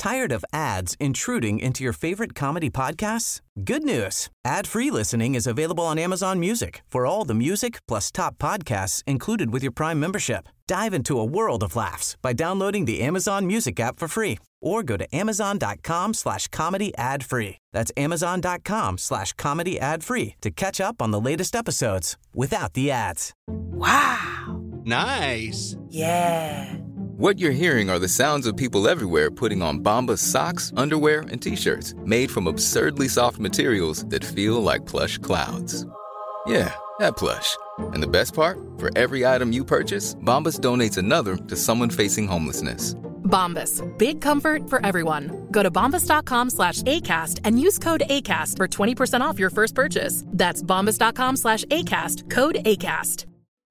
Tired of ads intruding into your favorite comedy podcasts? Good news. Ad-free listening is available on Amazon Music for all the music plus top podcasts included with your Prime membership. Dive into a world of laughs by downloading the Amazon Music app for free or go to amazon.com/comedy ad-free. That's amazon.com/comedy ad-free to catch up on the latest episodes without the ads. Wow. Nice. Yeah. What you're hearing are the sounds of people everywhere putting on Bombas socks, underwear, and T-shirts made from absurdly soft materials that feel like plush clouds. Yeah, that plush. And the best part? For every item you purchase, Bombas donates another to someone facing homelessness. Bombas. Big comfort for everyone. Go to bombas.com/ACAST and use code ACAST for 20% off your first purchase. That's bombas.com/ACAST. Code ACAST.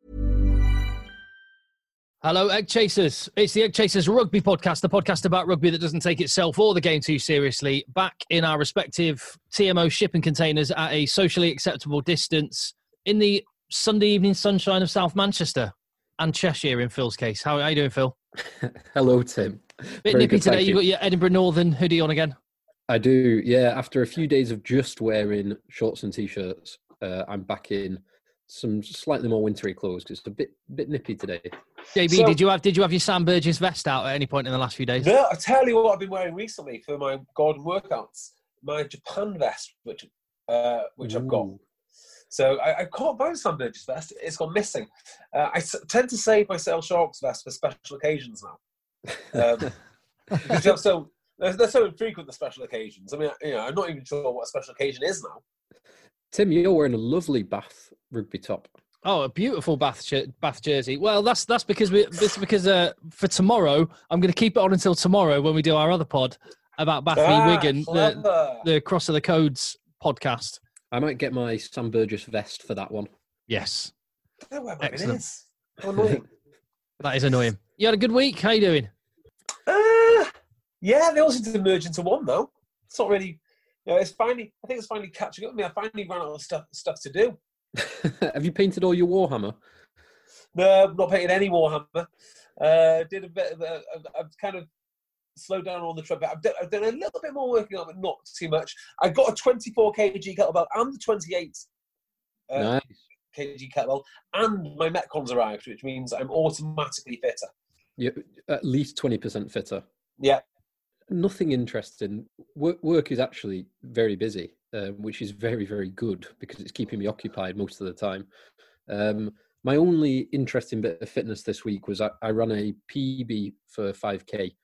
Hello, Egg Chasers. It's the Egg Chasers Rugby Podcast, the podcast about rugby that doesn't take itself or the game too seriously. Back in our respective TMO shipping containers at a socially acceptable distance in the Sunday evening sunshine of South Manchester and Cheshire in Phil's case. How are you doing, Phil? Hello, Tim. Bit nippy today. You got your Edinburgh Northern hoodie on again? I do, yeah. After a few days of just wearing shorts and T-shirts, I'm back in some slightly more wintry clothes because it's a bit nippy today. JB, so, did you have your Sam Burgess vest out at any point in the last few days? No, I tell you what I've been wearing recently for my garden workouts. My Japan vest, which I've got. So I can't buy a Sam Burgess vest. It's gone missing. I tend to save my Sale Sharks vest for special occasions now. Because they're so infrequent, the special occasions. I mean, I'm not even sure what a special occasion is now. Tim, you're wearing a lovely Bath rugby top. Oh, a beautiful Bath jersey. Well, that's because for tomorrow, I'm going to keep it on until tomorrow when we do our other pod about Bath v Wigan, the Cross of the Codes podcast. I might get my Sam Burgess vest for that one. Yes. I don't know where mine is. How annoying. That is annoying. You had a good week. How you doing? Yeah, they all seem to merge into one though. It's not really. I think it's finally catching up with me. I finally ran out of stuff to do. Have you painted all your Warhammer? No, I've not painted any Warhammer. Did a bit of I've kind of slowed down on the trip. I've done a little bit more working on it, but not too much. I got a 24 kg kettlebell and the 28 nice. kg kettlebell, and my Metcons arrived, which means I'm automatically fitter. You're at least 20% fitter. Yeah. Nothing interesting. Work is actually very busy, which is very, very good because it's keeping me occupied most of the time. My only interesting bit of fitness this week was I ran a PB for 5K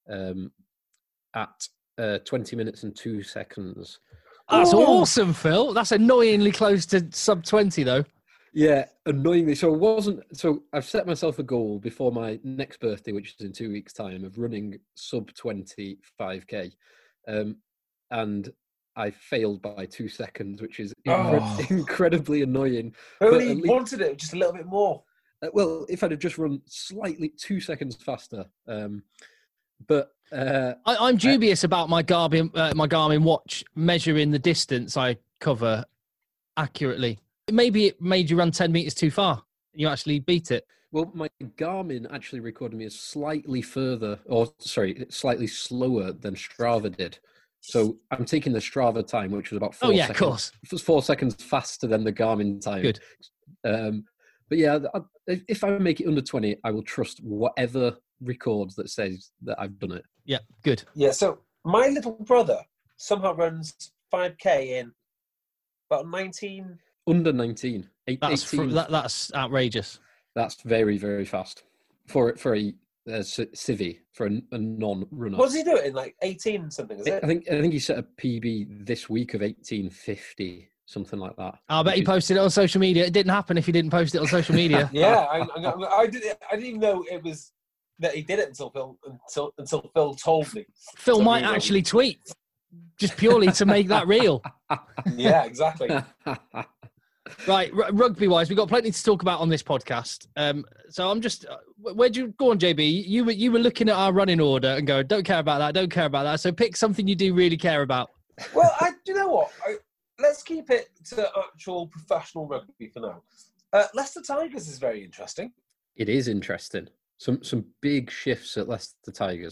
at 20 minutes and 2 seconds. That's awesome, Phil. That's annoyingly close to sub 20, though. Yeah, annoyingly. So I've set myself a goal before my next birthday, which is in 2 weeks' time, of running sub 20 5K. And I failed by 2 seconds, which is incredibly annoying. Only wanted it just a little bit more. Well, if I'd have just run slightly 2 seconds faster. I'm dubious about my Garmin watch measuring the distance I cover accurately. Maybe it made you run 10 meters too far. You actually beat it. Well, my Garmin actually recorded me as slightly slower than Strava did. So I'm taking the Strava time, which was about 4 seconds. Of course. It was 4 seconds faster than the Garmin time. Good. But yeah, if I make it under 20, I will trust whatever records that says that I've done it. Yeah, good. Yeah, so my little brother somehow runs 5K in about 19... Under 19. 18. That's outrageous. That's very, very fast for a civvy, for a non-runner. What does he do it in, like 18 something, is it? I think he set a PB this week of 1850, something like that. I bet he posted it on social media. It didn't happen if he didn't post it on social media. Yeah, I didn't even know it was that he did it until Phil told me. Phil might actually tweet just purely to make that real. Yeah, exactly. Right, rugby-wise, we've got plenty to talk about on this podcast. So I'm just... where'd you go on, JB? You were looking at our running order and going, don't care about that. So pick something you do really care about. Well, you know what? Let's keep it to actual professional rugby for now. Leicester Tigers is very interesting. It is interesting. Some big shifts at Leicester Tigers.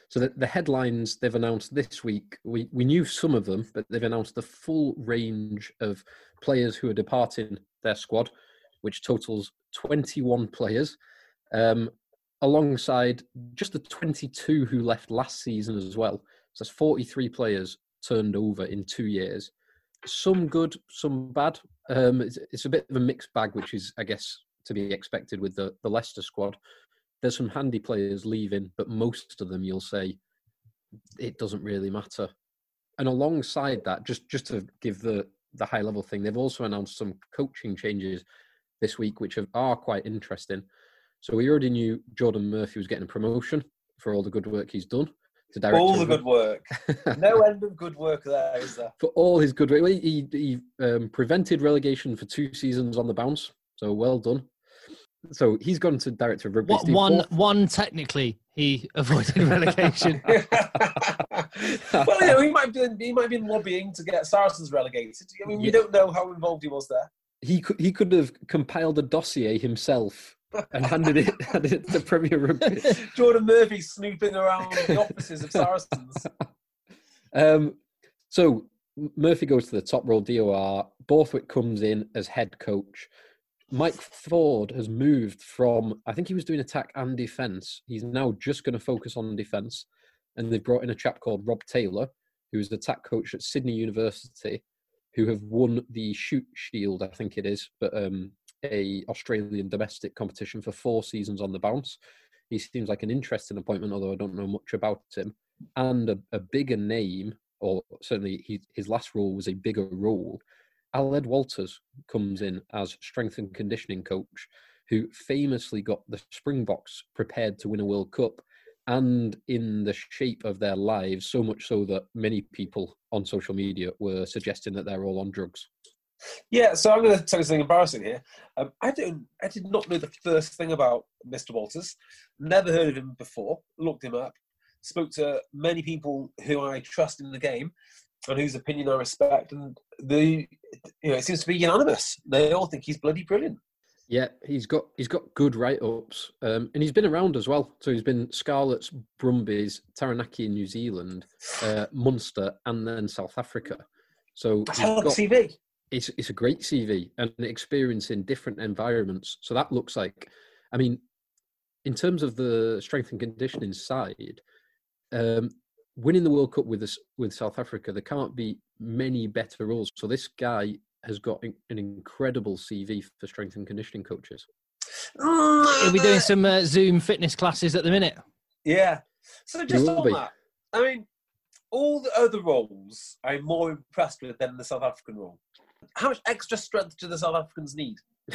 So the headlines they've announced this week, we knew some of them, but they've announced the full range of players who are departing their squad, which totals 21 players, alongside just the 22 who left last season as well. So that's 43 players turned over in 2 years. Some good, some bad. It's a bit of a mixed bag, which is, I guess, to be expected with the Leicester squad. There's some handy players leaving, but most of them you'll say it doesn't really matter. And alongside that, just to give the high level thing, they've also announced some coaching changes this week, which are quite interesting. So we already knew Jordan Murphy was getting a promotion for all the good work he's done. To director all the good work. No end of good work there, is there? For all his good work. He prevented relegation for 2 seasons on the bounce. So well done. So he's gone to director of rugby. One technically he avoided relegation. Well, he might have been lobbying to get Saracens relegated. I mean, we don't know how involved he was there. He could have compiled a dossier himself and handed it to Premier Rugby. Jordan Murphy snooping around the offices of Saracens. So Murphy goes to the top role, DOR. Borthwick comes in as head coach. Mike Ford has moved from, I think he was doing attack and defence. He's now just going to focus on defence. And they've brought in a chap called Rob Taylor, who's the attack coach at Sydney University, who have won the Shoot Shield, I think it is, but a Australian domestic competition for 4 seasons on the bounce. He seems like an interesting appointment, although I don't know much about him. And a bigger name, or certainly his last role was a bigger role. Aled Walters comes in as strength and conditioning coach, who famously got the Springboks prepared to win a World Cup and in the shape of their lives, so much so that many people on social media were suggesting that they're all on drugs. Yeah, so I'm going to tell you something embarrassing here. I did not know the first thing about Mr. Walters. Never heard of him before. Looked him up. Spoke to many people who I trust in the game and whose opinion I respect, and it seems to be unanimous. They all think he's bloody brilliant. Yeah, he's got good write-ups, and he's been around as well. So he's been Scarlets, Brumbies, Taranaki in New Zealand, Munster, and then South Africa. So that's a CV. It's a great CV and an experience in different environments. So that looks like, I mean, in terms of the strength and conditioning side, winning the World Cup with South Africa, there can't be many better roles. So this guy has got an incredible CV for strength and conditioning coaches. He'll be doing some Zoom fitness classes at the minute. Yeah. So just on that, I mean, all the other roles I'm more impressed with than the South African role. How much extra strength do the South Africans need?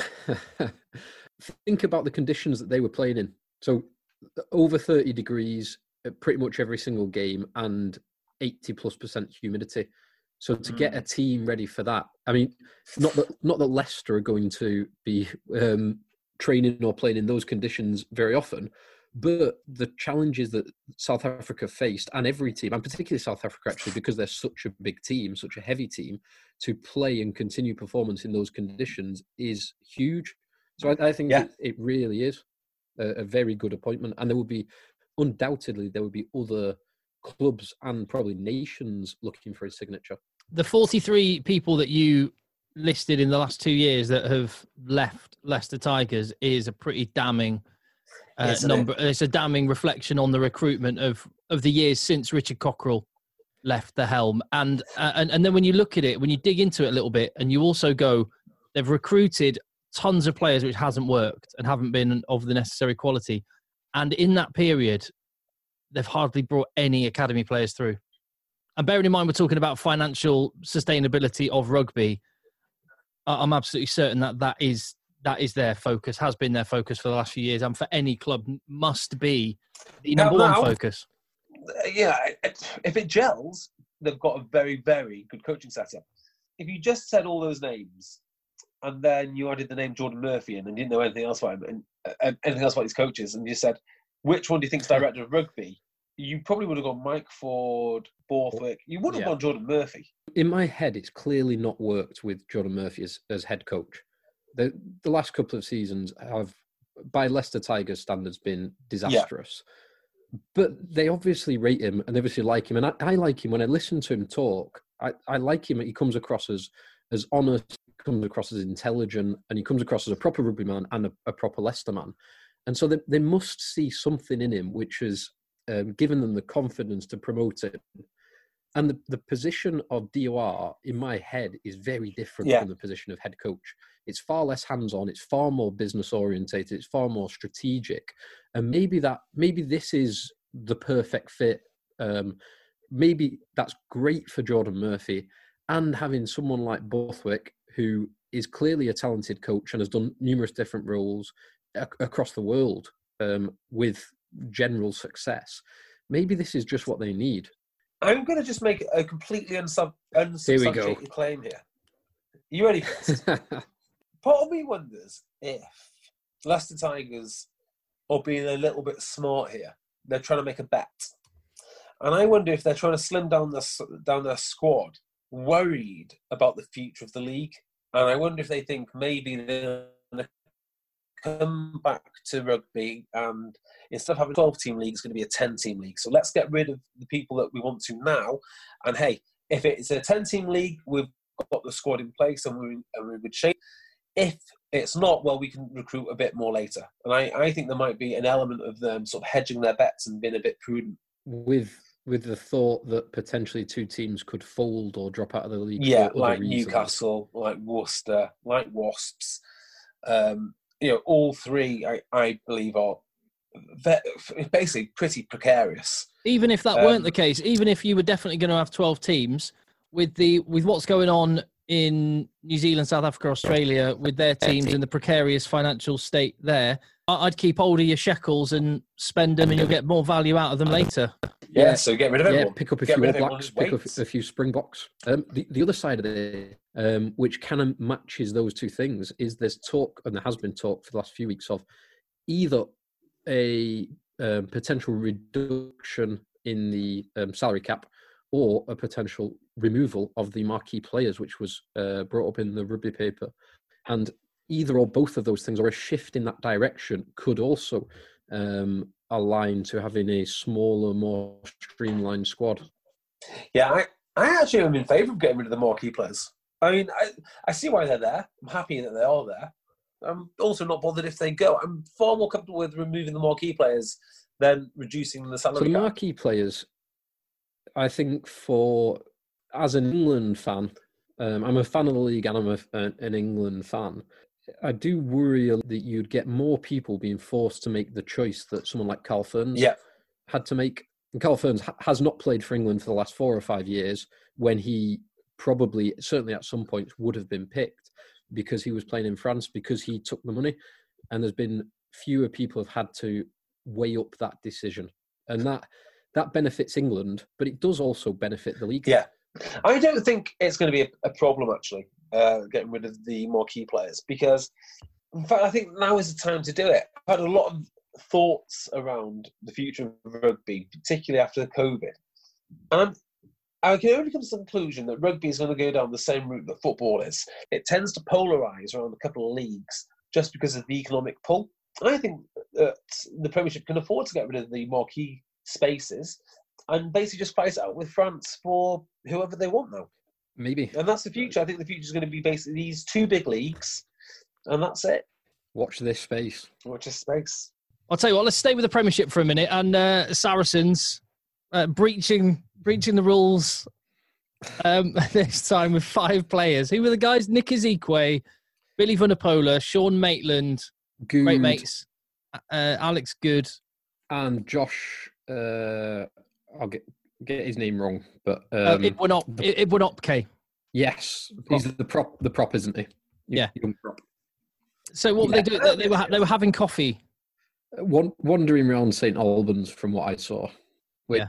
Think about the conditions that they were playing in. So over 30 degrees pretty much every single game and 80+% humidity. So to get a team ready for that, I mean, not that Leicester are going to be training or playing in those conditions very often, but the challenges that South Africa faced, and every team, and particularly South Africa actually, because they're such a big team, such a heavy team, to play and continue performance in those conditions is huge. So I think it really is a very good appointment. And there will be, undoubtedly, other clubs and probably nations looking for his signature. The 43 people that you listed in the last 2 years that have left Leicester Tigers is a pretty damning number. It's a damning reflection on the recruitment of the years since Richard Cockerell left the helm. And then when you look at it, when you dig into it a little bit, and you also go, they've recruited tons of players which hasn't worked and haven't been of the necessary quality. And in that period, they've hardly brought any academy players through. And bearing in mind, we're talking about financial sustainability of rugby, I'm absolutely certain that is their focus, has been their focus for the last few years, and for any club must be the number one focus. Yeah, if it gels, they've got a very, very good coaching setup. If you just said all those names and then you added the name Jordan Murphy in and didn't know anything else about him and anything else about his coaches, and you said, which one do you think is director of rugby? You probably would have gone Mike Ford, Borthwick. You wouldn't have gone Jordan Murphy. In my head, it's clearly not worked with Jordan Murphy as head coach. The last couple of seasons have, by Leicester Tigers standards, been disastrous. But they obviously rate him and they obviously like him. And I like him. When I listen to him talk, I like him. He comes across as honest, he comes across as intelligent, and he comes across as a proper rugby man and a proper Leicester man. And so they must see something in him which has given them the confidence to promote it. And the position of DOR, in my head, is very different from the position of head coach. It's far less hands-on. It's far more business-orientated. It's far more strategic. And maybe this is the perfect fit. Maybe that's great for Jordan Murphy. And having someone like Borthwick, who is clearly a talented coach and has done numerous different roles across the world with general success. Maybe this is just what they need. I'm going to just make a completely unsubstantiated claim here. You ready for this? Part of me wonders if Leicester Tigers are being a little bit smart here. They're trying to make a bet. And I wonder if they're trying to slim down their squad, worried about the future of the league. And I wonder if they think maybe they're going to come back to rugby and instead of having a 12-team league, it's going to be a 10-team league. So let's get rid of the people that we want to now. And hey, if it's a 10-team league, we've got the squad in place and we're in good shape. If it's not, well, we can recruit a bit more later. And I think there might be an element of them sort of hedging their bets and being a bit prudent. With the thought that potentially two teams could fold or drop out of the league. Yeah, like Newcastle, like Worcester, like Wasps. All three, I believe, are basically pretty precarious. Even if that weren't the case, even if you were definitely going to have 12 teams, with what's going on in New Zealand, South Africa, Australia, with their teams in the precarious financial state there, I'd keep hold of your shekels and spend them and you'll get more value out of them later. Yeah, so get rid of everyone. Yeah, pick up a few All Blacks, pick up a few Springboks. The other side of it, which kind of matches those two things, is there's talk, and there has been talk for the last few weeks, of either a potential reduction in the salary cap or a potential removal of the marquee players, which was brought up in the rugby paper. And either or both of those things, or a shift in that direction, could also align to having a smaller, more streamlined squad. Yeah, I actually am in favour of getting rid of the marquee players. I mean, I see why they're there. I'm happy that they are there. I'm also not bothered if they go. I'm far more comfortable with removing the marquee players than reducing the salary cap. So the marquee players, I think, as an England fan, I'm a fan of the league and I'm an England fan. I do worry that you'd get more people being forced to make the choice that someone like Carl Ferns had to make. And Carl Ferns has not played for England for the last 4 or 5 years, when he probably, certainly at some point, would have been picked because he was playing in France, because he took the money. And there's been fewer people have had to weigh up that decision. And that benefits England, but it does also benefit the league. Yeah. I don't think it's going to be a problem, actually, getting rid of the marquee players, because, in fact, I think now is the time to do it. I've had a lot of thoughts around the future of rugby, particularly after COVID. And I can only come to the conclusion that rugby is going to go down the same route that football is. It tends to polarise around a couple of leagues just because of the economic pull. I think that the Premiership can afford to get rid of the marquee spaces and basically just price it out with France for whoever they want now. Maybe. And that's the future. I think the future is going to be basically these two big leagues, and that's it. Watch this space. Watch this space. I'll tell you what, let's stay with the Premiership for a minute. And Saracens breaching the rules this time with 5 players. Who were the guys? Nick Ezekwe, Billy Vunipola, Sean Maitland, Good. Great mates, Alex Good. And Josh... I'll get his name wrong, but Ibwanopke. Yes, he's the prop, isn't he? Yeah, young prop. So what were they doing? They were having coffee, wandering around St Albans, from what I saw. Which,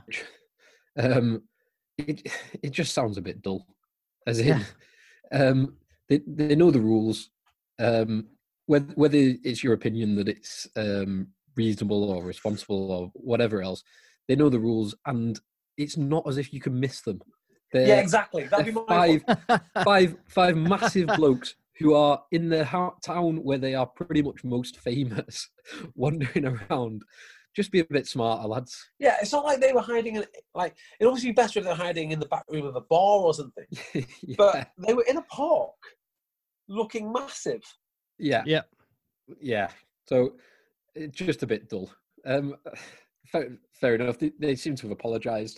it just sounds a bit dull. As in, they know the rules. Whether it's your opinion that it's reasonable or responsible or whatever else, they know the rules, and it's not as if you can miss them. Yeah, exactly. That'd be my five massive blokes who are in the town where they are pretty much most famous, wandering around just be a bit smarter, lads. Yeah, it's not like they were hiding in, like, it'd obviously be better if they're hiding in the back room of a bar or something. Yeah. But they were in a park, looking massive. Yeah. Yeah. So it's just a bit dull. Fair enough. They seem to have apologised.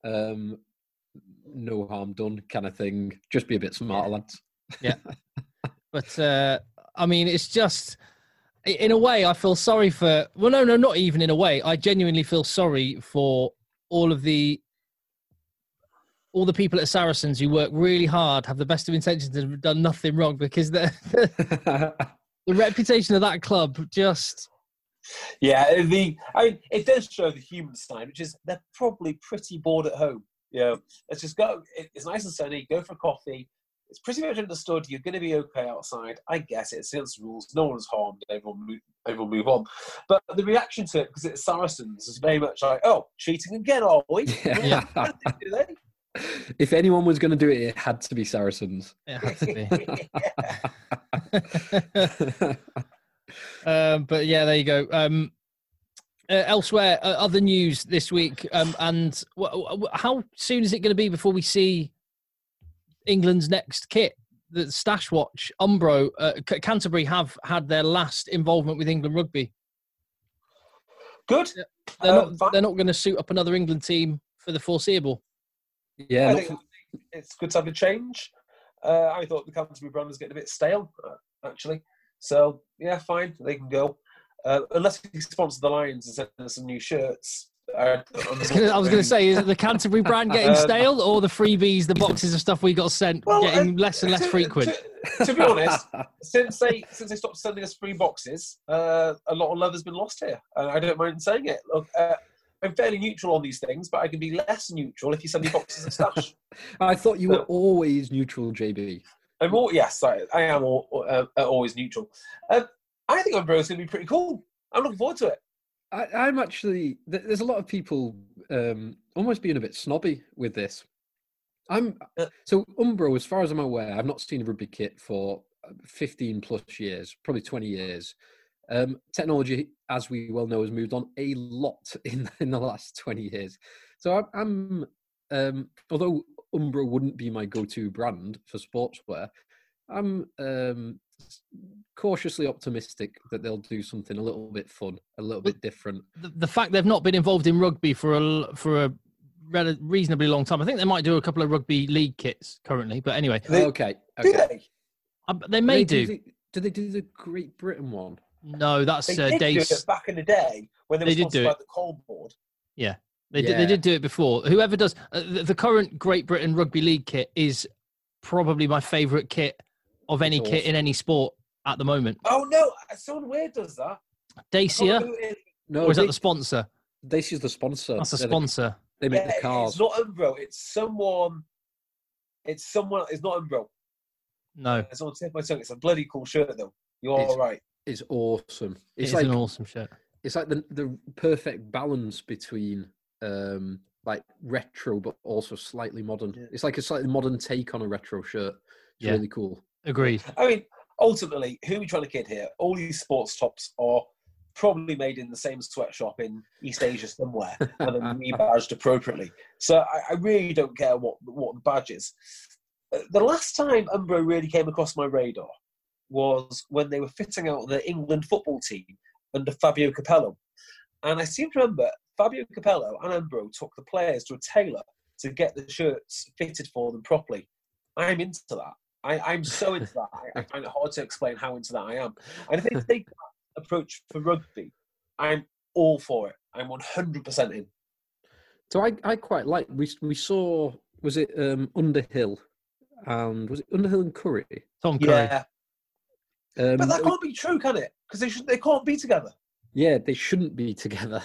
No harm done, kind of thing. Just be a bit smarter, lads. Yeah. But I mean, it's just, in a way, I feel sorry for. Well, no, not even in a way. I genuinely feel sorry for all the people at Saracens who work really hard, have the best of intentions, and have done nothing wrong, because the reputation of that club just. Yeah, it does show the human side, which is they're probably pretty bored at home. Yeah, let's just go. It's nice and sunny. Go for coffee. It's pretty much understood you're going to be okay outside. I guess it's against the rules. No one's harmed. Everyone move on. But the reaction to it, because it's Saracens, is very much like, oh, cheating again, are we? Yeah. Do they? If anyone was going to do it, it had to be Saracens. It had to be. But yeah, there you go. Elsewhere, other news this week, and how soon is it going to be before we see England's next kit? The Stash Watch, Umbro, Canterbury have had their last involvement with England rugby. Good. They're not going to suit up another England team for the foreseeable. Yeah, I think it's good to have a change. I thought the Canterbury brand was getting a bit stale, actually. So, yeah, fine. They can go. Unless we sponsor the Lions and send us some new shirts. I was going to say, is it the Canterbury brand getting stale, or the freebies, the boxes of stuff we got sent, getting less and less frequent? To be honest, since they stopped sending us free boxes, a lot of love has been lost here. And I don't mind saying it. Look, I'm fairly neutral on these things, but I can be less neutral if you send me boxes of Stash. I thought you were always neutral, JB. I am always neutral. I think Umbro is going to be pretty cool. I'm looking forward to it. I'm actually. There's a lot of people almost being a bit snobby with this. So Umbro, as far as I'm aware, I've not seen a rugby kit for 15 plus years, probably 20 years. Technology, as we well know, has moved on a lot in the last 20 years. So I'm although Umbro wouldn't be my go-to brand for sportswear, I'm cautiously optimistic that they'll do something a little bit fun, a little bit different. The fact they've not been involved in rugby for a reasonably long time. I think they might do a couple of rugby league kits currently, but anyway. Okay. Do they? They may do. Do they do the Great Britain one? No, that's they did do it back in the day when they were sponsored by the Cold Board. Yeah, they did do it before. Whoever does the current Great Britain Rugby League kit is probably my favourite kit of any kit in any sport at the moment. Oh no, someone weird does that. Dacia? No, or is that the sponsor? Dacia's the sponsor. That's the sponsor. They make the cars. It's not Umbro. It's someone. It's not Umbro. No. It's on tip of my tongue. It's a bloody cool shirt though. You're all right. It's awesome. It's like an awesome shirt. It's like the perfect balance between like retro but also slightly modern. Yeah. It's like a slightly modern take on a retro shirt. It's really cool. Agreed. I mean, ultimately, who are we trying to kid here? All these sports tops are probably made in the same sweatshop in East Asia somewhere and then rebadged appropriately. So I really don't care what the badge is. The last time Umbro really came across my radar was when they were fitting out the England football team under Fabio Capello. And I seem to remember Fabio Capello and Umbro took the players to a tailor to get the shirts fitted for them properly. I'm into that. I'm so into that. I find it hard to explain how into that I am. And if they take that approach for rugby, I'm all for it. I'm 100% in. So I quite like, we saw, was it Underhill? And was it Underhill and Curry? Tom Curry. Yeah. But that can't be true, can it? Because they can't be together. Yeah, they shouldn't be together.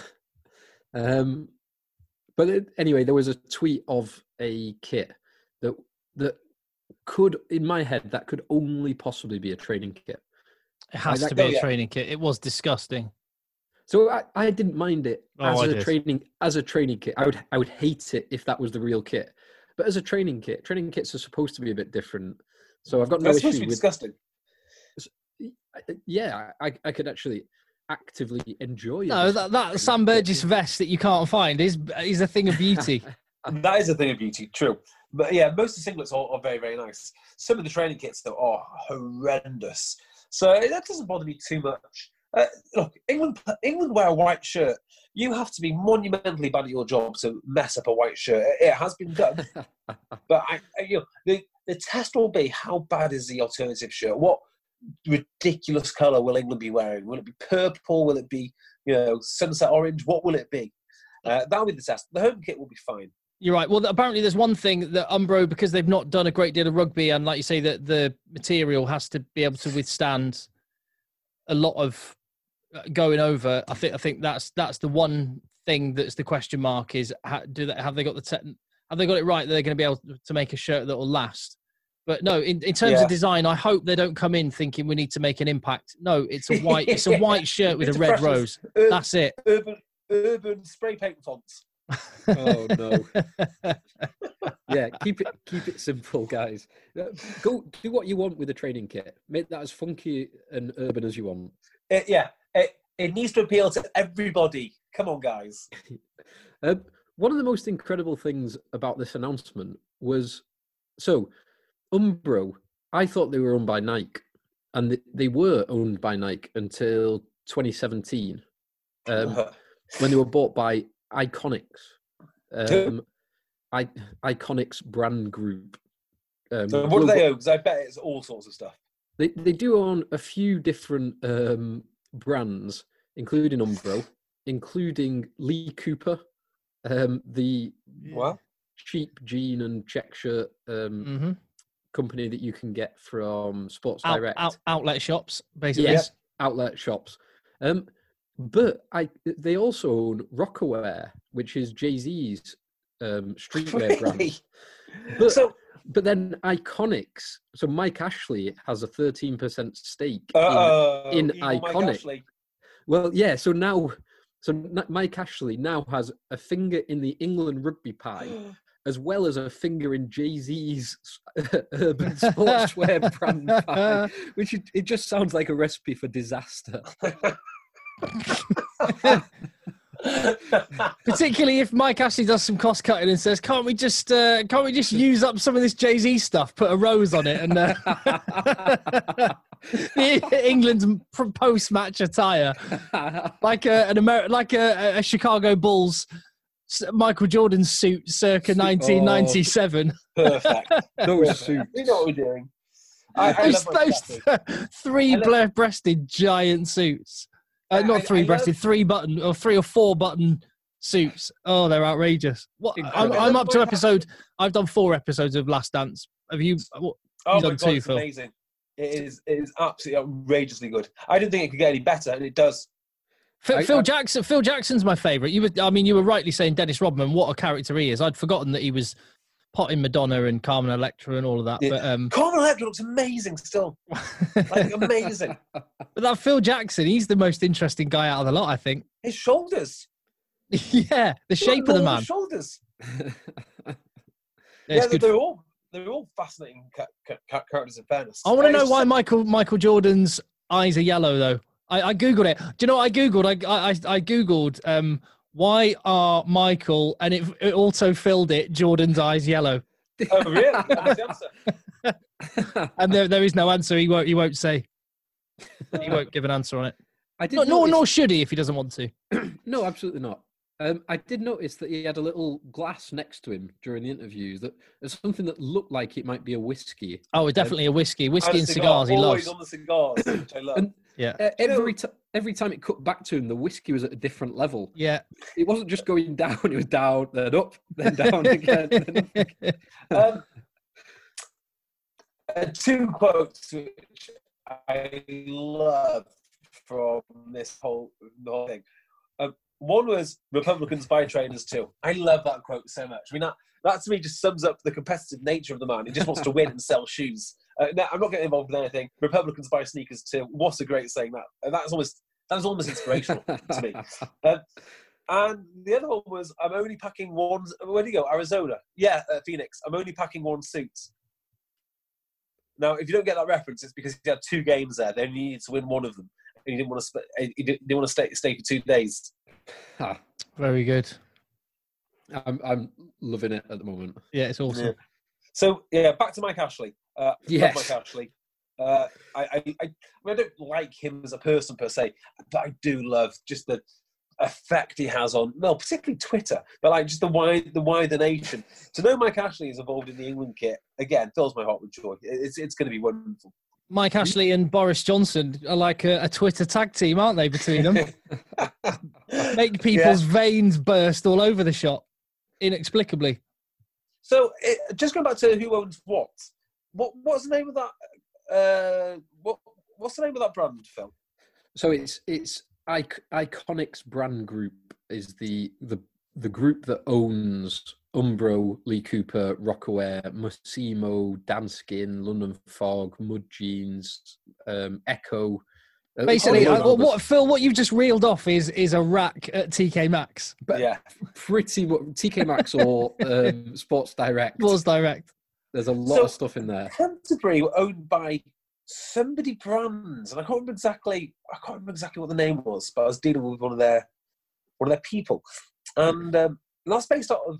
But anyway, there was a tweet of a kit that could, in my head, that could only possibly be a training kit. It has to be a training kit. It was disgusting. So I didn't mind it as a training kit. I would hate it if that was the real kit. But as a training kits are supposed to be a bit different. So I've got no issue with. That's supposed to be disgusting. Yeah, I could actually. actively enjoy. No, that Sam Burgess vest that you can't find is a thing of beauty. That is a thing of beauty, true. But yeah, most of the singlets are very, very nice. Some of the training kits, though, are horrendous. So that doesn't bother me too much. Look, England wear a white shirt. You have to be monumentally bad at your job to mess up a white shirt. It has been done. But the test will be, how bad is the alternative shirt? What ridiculous colour will England be wearing? Will it be purple? Will it be, sunset orange? What will it be? That'll be the test. The home kit will be fine. You're right. Well, apparently there's one thing that Umbro, because they've not done a great deal of rugby, and like you say, that the material has to be able to withstand a lot of going over. I think that's the one thing that's the question mark is have they got it right that they're going to be able to make a shirt that will last? But no, in terms of design, I hope they don't come in thinking we need to make an impact. No, it's a white shirt with a red rose. That's it. Urban spray paint fonts. Oh no! Yeah, keep it simple, guys. Go do what you want with the training kit. Make that as funky and urban as you want. It needs to appeal to everybody. Come on, guys. One of the most incredible things about this announcement was Umbro. I thought they were owned by Nike, and they were owned by Nike until 2017, when they were bought by Iconics, Iconics brand group. So what do they own? Because I bet it's all sorts of stuff. They do own a few different brands, including Umbro, including Lee Cooper, the cheap jean and check shirt company that you can get from Sports Direct. Outlet shops, basically. Yes, outlet shops. But they also own Rockaware, which is Jay-Z's streetwear brand. But then Iconics, so Mike Ashley has a 13% stake in Iconic. Well, yeah, so Mike Ashley now has a finger in the England rugby pie, as well as a finger in Jay-Z's urban sportswear brand pie, which it just sounds like a recipe for disaster. Particularly if Mike Ashley does some cost cutting and says, "Can't we just use up some of this Jay-Z stuff? Put a rose on it and England's post-match attire, like a Chicago Bulls Michael Jordan suit, circa 1997." Perfect. Those suits. We know what we're doing. Those three-breasted giant suits. Not three-breasted, three or four button suits. Oh, they're outrageous. What? I'm up to episode. I've done 4 episodes of Last Dance. Have you? Oh my God, it's amazing. It is absolutely outrageously good. I didn't think it could get any better, and it does. Phil Jackson's my favourite. You were rightly saying Dennis Rodman. What a character he is. I'd forgotten that he was potting Madonna and Carmen Electra and all of that. Yeah. But Carmen Electra looks amazing still. Amazing. But that Phil Jackson, he's the most interesting guy out of the lot, I think. His shoulders. Yeah, the shape of the man. Shoulders. Yeah, they're all fascinating characters in fairness. I want to know why Michael Jordan's eyes are yellow though. I googled it. Do you know what I googled? I googled why are Michael, and it also filled it, Jordan's eyes yellow. Oh, really? That's the answer. And there is no answer. He won't say. He won't give an answer on it. Nor should he if he doesn't want to. No, absolutely not. I did notice that he had a little glass next to him during the interviews. That there's something that looked like it might be a whiskey. Oh, definitely a whiskey. Whiskey and cigars he loves. Always on the cigars, which I love. And, every time it cut back to him, the whiskey was at a different level. Yeah. It wasn't just going down, it was down, then up, then down again. Then up again. 2 quotes which I love from this whole thing. One was, "Republicans buy trainers too." I love that quote so much. I mean, that to me just sums up the competitive nature of the man. He just wants to win and sell shoes. Now, I'm not getting involved with anything. "Republicans buy sneakers too." What a great saying that. That was almost inspirational to me. And the other one was, "I'm only packing one." Where do you go? Arizona. Yeah, Phoenix. "I'm only packing one suit." Now, if you don't get that reference, it's because he had 2 games there. They needed to win one of them. and he didn't want to. He didn't want to stay for 2 days. Very good. I'm loving it at the moment. Yeah, it's awesome. Yeah. So back to Mike Ashley. Yes. Love Mike Ashley. I don't like him as a person per se, but I do love just the effect he has on, particularly Twitter, but like just the wider nation. To know Mike Ashley is involved in the England kit again fills my heart with joy. It's going to be wonderful. Mike Ashley and Boris Johnson are like a Twitter tag team, aren't they? Between them, make people's veins burst all over the shop inexplicably. So, just going back to who owns what? What's the name of that? What's the name of that brand, Phil? So it's Iconics Brand Group is the group that owns Umbro, Lee Cooper, Rockaware, Massimo, Danskin, London Fog, Mud Jeans, Echo. Basically, what you've just reeled off is a rack at TK Maxx. But pretty much TK Maxx or Sports Direct. Sports Direct. There's a lot of stuff in there. Canterbury were owned by somebody brands, and I can't remember exactly what the name was, but I was dealing with one of their people, and that's based out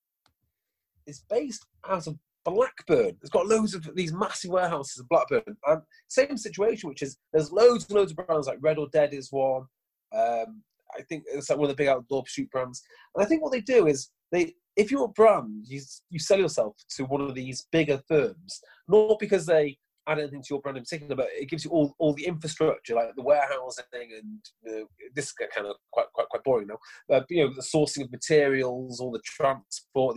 of Blackburn. It's got loads of these massive warehouses in Blackburn. Same situation, which is there's loads and loads of brands, like Red or Dead is one. I think it's like one of the big outdoor pursuit brands. And I think what they do is if you're a brand, you sell yourself to one of these bigger firms, not because they add anything to your brand in particular, but it gives you all the infrastructure, like the warehousing and this is kind of quite boring now. The sourcing of materials, all the transport,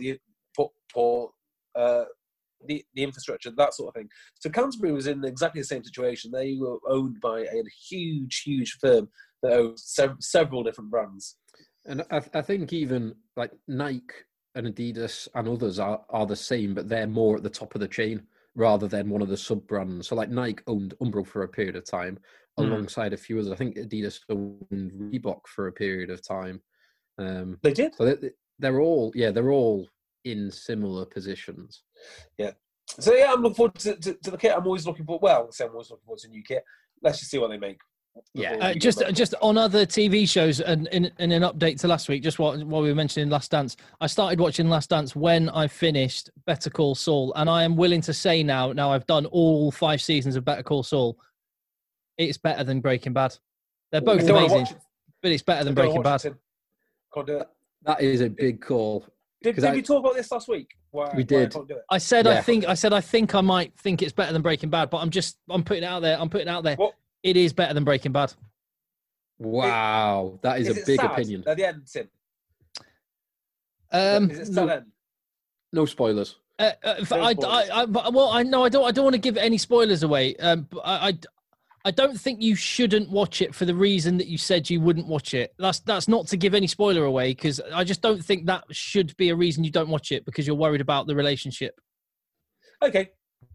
the infrastructure, that sort of thing. So Canterbury was in exactly the same situation. They were owned by a huge firm that owned several different brands. And I think even like Nike and Adidas and others are the same, but they're more at the top of the chain rather than one of the sub-brands. So like Nike owned Umbro for a period of time alongside a few others. I think Adidas owned Reebok for a period of time. They did? So they're all in similar positions. Yeah. So I'm looking forward to the kit. I'm always looking forward to a new kit. Let's just see what they make. Yeah, just on other TV shows and in an update to last week, just what we were mentioning Last Dance. I started watching Last Dance when I finished Better Call Saul, and I am willing to say now I've done all 5 seasons of Better Call Saul, it's better than Breaking Bad. They're both amazing, but it's better than Breaking Bad. Can't do it. That is a big call. Did we talk about this last week? We did. I said I think I might think it's better than Breaking Bad, but I'm putting it out there. What? It is better than Breaking Bad. Wow, that is a big opinion. At the end, Tim. Is it sad end? No spoilers. I don't want to give any spoilers away. But I don't think you shouldn't watch it for the reason that you said you wouldn't watch it. That's not to give any spoiler away, because I just don't think that should be a reason you don't watch it, because you're worried about the relationship. Okay.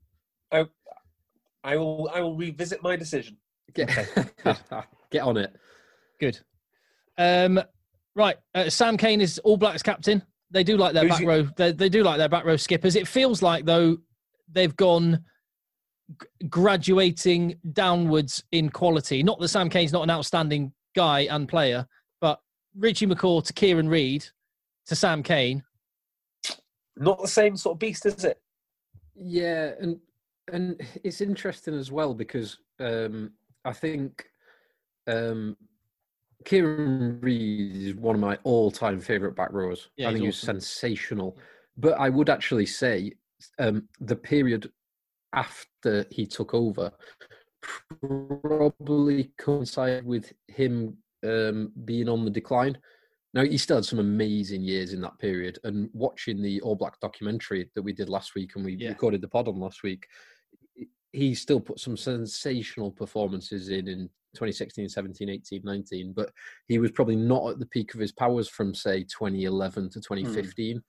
I will revisit my decision. Get on it. Good. Right. Sam Cane is All Blacks captain. They do like their back row. They do like their back row skippers. It feels like though they've gone graduating downwards in quality. Not that Sam Cane's not an outstanding guy and player, but Richie McCaw to Kieran Reid to Sam Cane. Not the same sort of beast, is it? Yeah, and it's interesting as well because I think Kieran Reid is one of my all-time favourite back rowers. Yeah, I think he's sensational. But I would actually say the period after he took over probably coincided with him being on the decline. Now, he still had some amazing years in that period, and watching the All Black documentary that we did last week, and we recorded the pod on last week, he still put some sensational performances in 2016, 17, 18, 19, but he was probably not at the peak of his powers from, say, 2011 to 2015.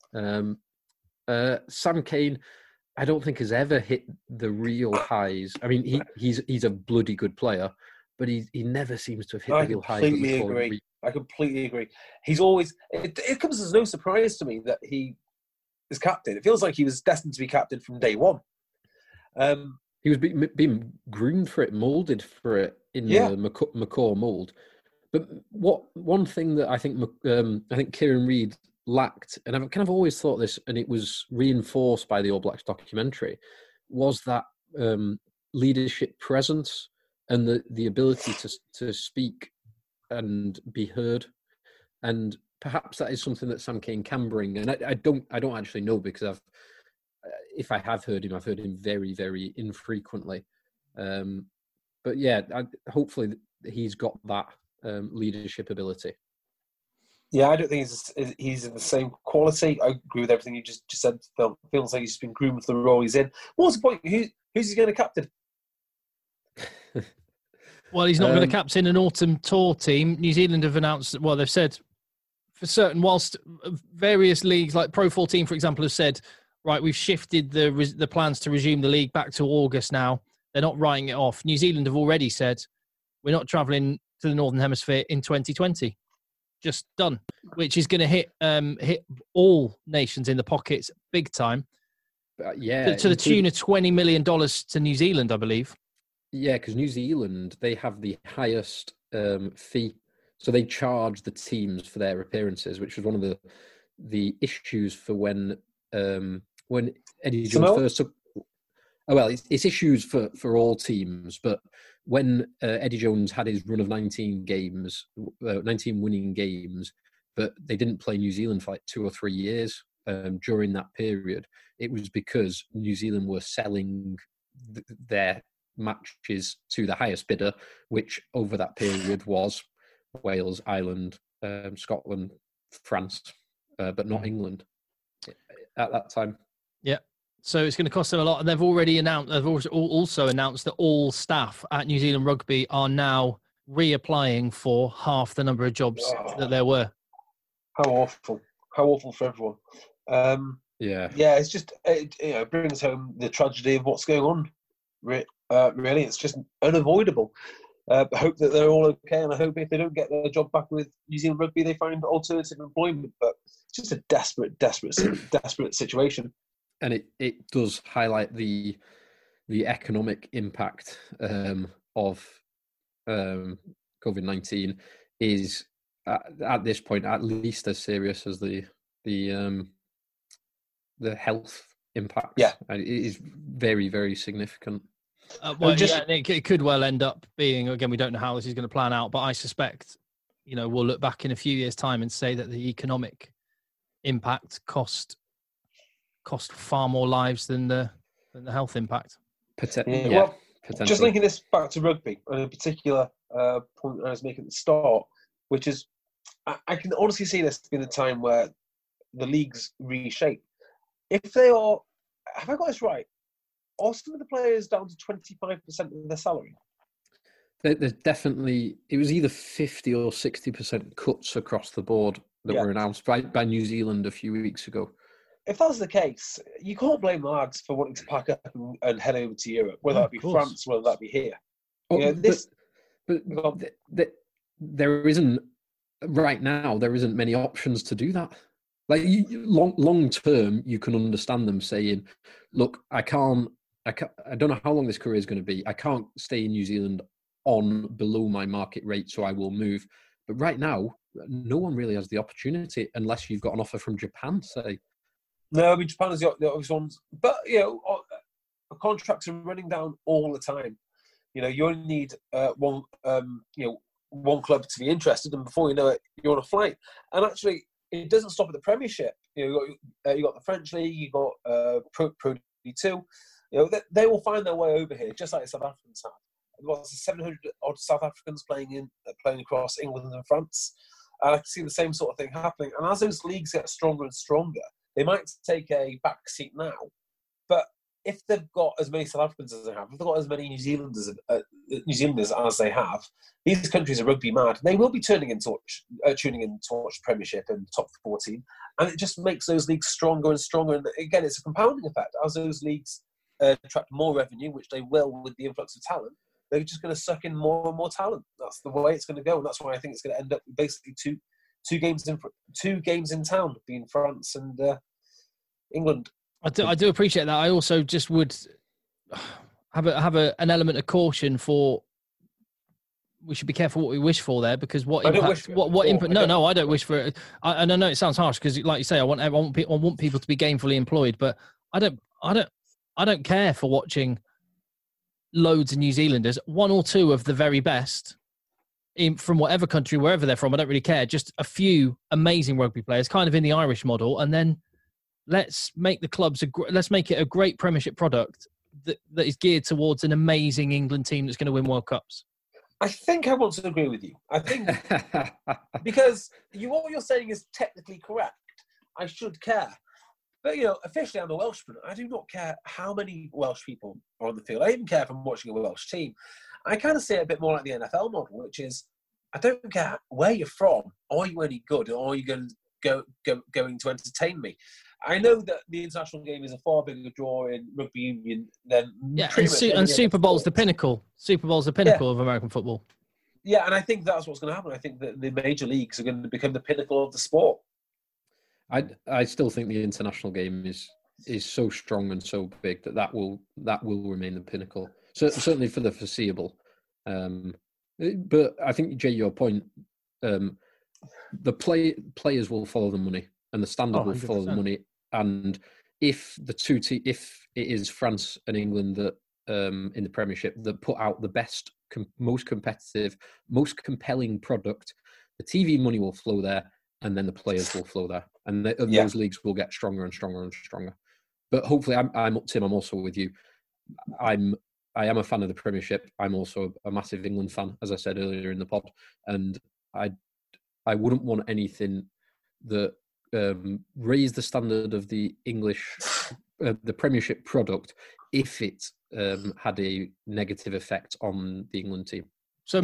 Sam Cane, I don't think has ever hit the real highs. I mean, he's a bloody good player, but he never seems to have hit the real highs. I completely agree. He's always... It comes as no surprise to me that he is captain. It feels like he was destined to be captain from day one. He he was being groomed for it, moulded for it in the McCaw mould. But one thing that I think Kieran Reid lacked, and I've kind of always thought this, and it was reinforced by the All Blacks documentary, was that leadership presence and the ability to speak and be heard. And perhaps that is something that Sam Cane can bring. And I don't actually know, because if I have heard him, I've heard him very, very infrequently. But yeah, hopefully he's got that leadership ability. Yeah, I don't think he's in the same quality. I agree with everything you just said. Feels like he's been groomed for the role he's in. What's the point? Who's he going to captain? Well, he's not going to captain an autumn tour team. New Zealand have announced, well, they've said for certain, whilst various leagues like Pro 14, for example, have said, right, we've shifted the plans to resume the league back to August now. They're not writing it off. New Zealand have already said, we're not travelling to the Northern Hemisphere in 2020. Just done, which is going to hit all nations in the pockets big time. To the tune of $20 million to New Zealand, I believe. Yeah, because New Zealand, they have the highest fee, so they charge the teams for their appearances, which was one of the issues for when Eddie Jones first took. Oh, well, it's issues for all teams, but when Eddie Jones had his run of 19 winning games, but they didn't play New Zealand for like 2 or 3 years during that period, it was because New Zealand were selling their matches to the highest bidder, which over that period was Wales, Ireland, Scotland, France, but not England at that time. Yeah. So it's going to cost them a lot, and they've also announced that all staff at New Zealand Rugby are now reapplying for half the number of jobs that there were. How awful for everyone. It's just it brings home the tragedy of what's going on. Really, it's just unavoidable. I hope that they're all okay, and I hope if they don't get their job back with New Zealand Rugby, they find alternative employment. But it's just a desperate situation. And it does highlight the economic impact of COVID-19 is at this point at least as serious as the health impact. Yeah, and it is very, very significant. It could well end up being, again, we don't know how this is going to plan out, but I suspect, we'll look back in a few years' time and say that the economic impact cost far more lives than the health impact. Well, just linking this back to rugby, and in particular point I was making at the start, which is I can honestly see this being the time where the leagues reshape. If they are, have I got this right? Are some of the players down to 25% of their salary? There's definitely, it was either 50 or 60% cuts across the board that were announced by New Zealand a few weeks ago. If that's the case, you can't blame the lads for wanting to pack up and head over to Europe, whether that be France, whether that be here. There isn't, right now, there isn't many options to do that. Like long term, you can understand them saying, look, I don't know how long this career is going to be. I can't stay in New Zealand on below my market rate, so I will move. But right now, no one really has the opportunity unless you've got an offer from Japan, say. No, I mean, Japan is the obvious ones. But, contracts are running down all the time. You only need one club to be interested, and before you know it, you're on a flight. And actually, it doesn't stop at the Premiership. You got the French League, you got Pro D2. They will find their way over here, just like the South Africans have. There was 700 odd South Africans playing across England and France. And I can see the same sort of thing happening. And as those leagues get stronger and stronger, they might take a back seat now, but if they've got as many South Africans as they have, if they've got as many New Zealanders as they have, these countries are rugby mad. They will be tuning in to watch Premiership and Top 14, and it just makes those leagues stronger and stronger. And again, it's a compounding effect. As those leagues attract more revenue, which they will with the influx of talent, they're just going to suck in more and more talent. That's the way it's going to go, and that's why I think it's going to end up basically two games in town, being France and England. I do appreciate that. I also just would, have an element of caution for. We should be careful what we wish for there, because what impact? What impact? No, I don't wish for it. And I know it sounds harsh because, like you say, I want people to be gainfully employed, but I don't care for watching loads of New Zealanders, one or two of the very best, from whatever country, wherever they're from. I don't really care. Just a few amazing rugby players, kind of in the Irish model, and then let's make the clubs. Let's make it a great Premiership product that is geared towards an amazing England team that's going to win World Cups. I think I want to agree with you. I think because what you're saying is technically correct. I should care. But, officially I'm a Welshman. I do not care how many Welsh people are on the field. I even care if I'm watching a Welsh team. I kind of see it a bit more like the NFL model, which is I don't care where you're from. Are you any good? Or are you going to entertain me? I know that the international game is a far bigger draw in rugby union than and Super Bowl's the pinnacle. Super Bowl's the pinnacle of American football. Yeah, and I think that's what's going to happen. I think that the major leagues are going to become the pinnacle of the sport. I still think the international game is so strong and so big that will remain the pinnacle. Certainly for the foreseeable. But I think, Jay, your point, the players will follow the money, and the standard will follow the money. And if if it is France and England that in the Premiership that put out the best, most competitive, most compelling product, the TV money will flow there, and then the players will flow there, and those leagues will get stronger and stronger and stronger. But hopefully, Tim. I'm also with you. I am a fan of the Premiership. I'm also a massive England fan, as I said earlier in the pod, and I wouldn't want anything that raise the standard of the English, the Premiership product, if it had a negative effect on the England team. So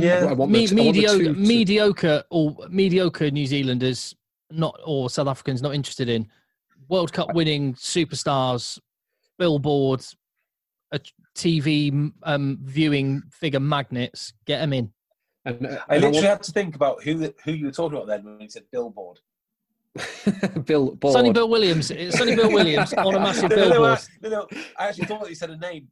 mediocre New Zealanders, or South Africans, not interested in World Cup winning superstars, billboards, a TV viewing figure magnets. Get them in. And I literally had to think about who you were talking about then when you said billboard. Sonny Bill Williams on a massive billboard. No, I actually thought you said a name.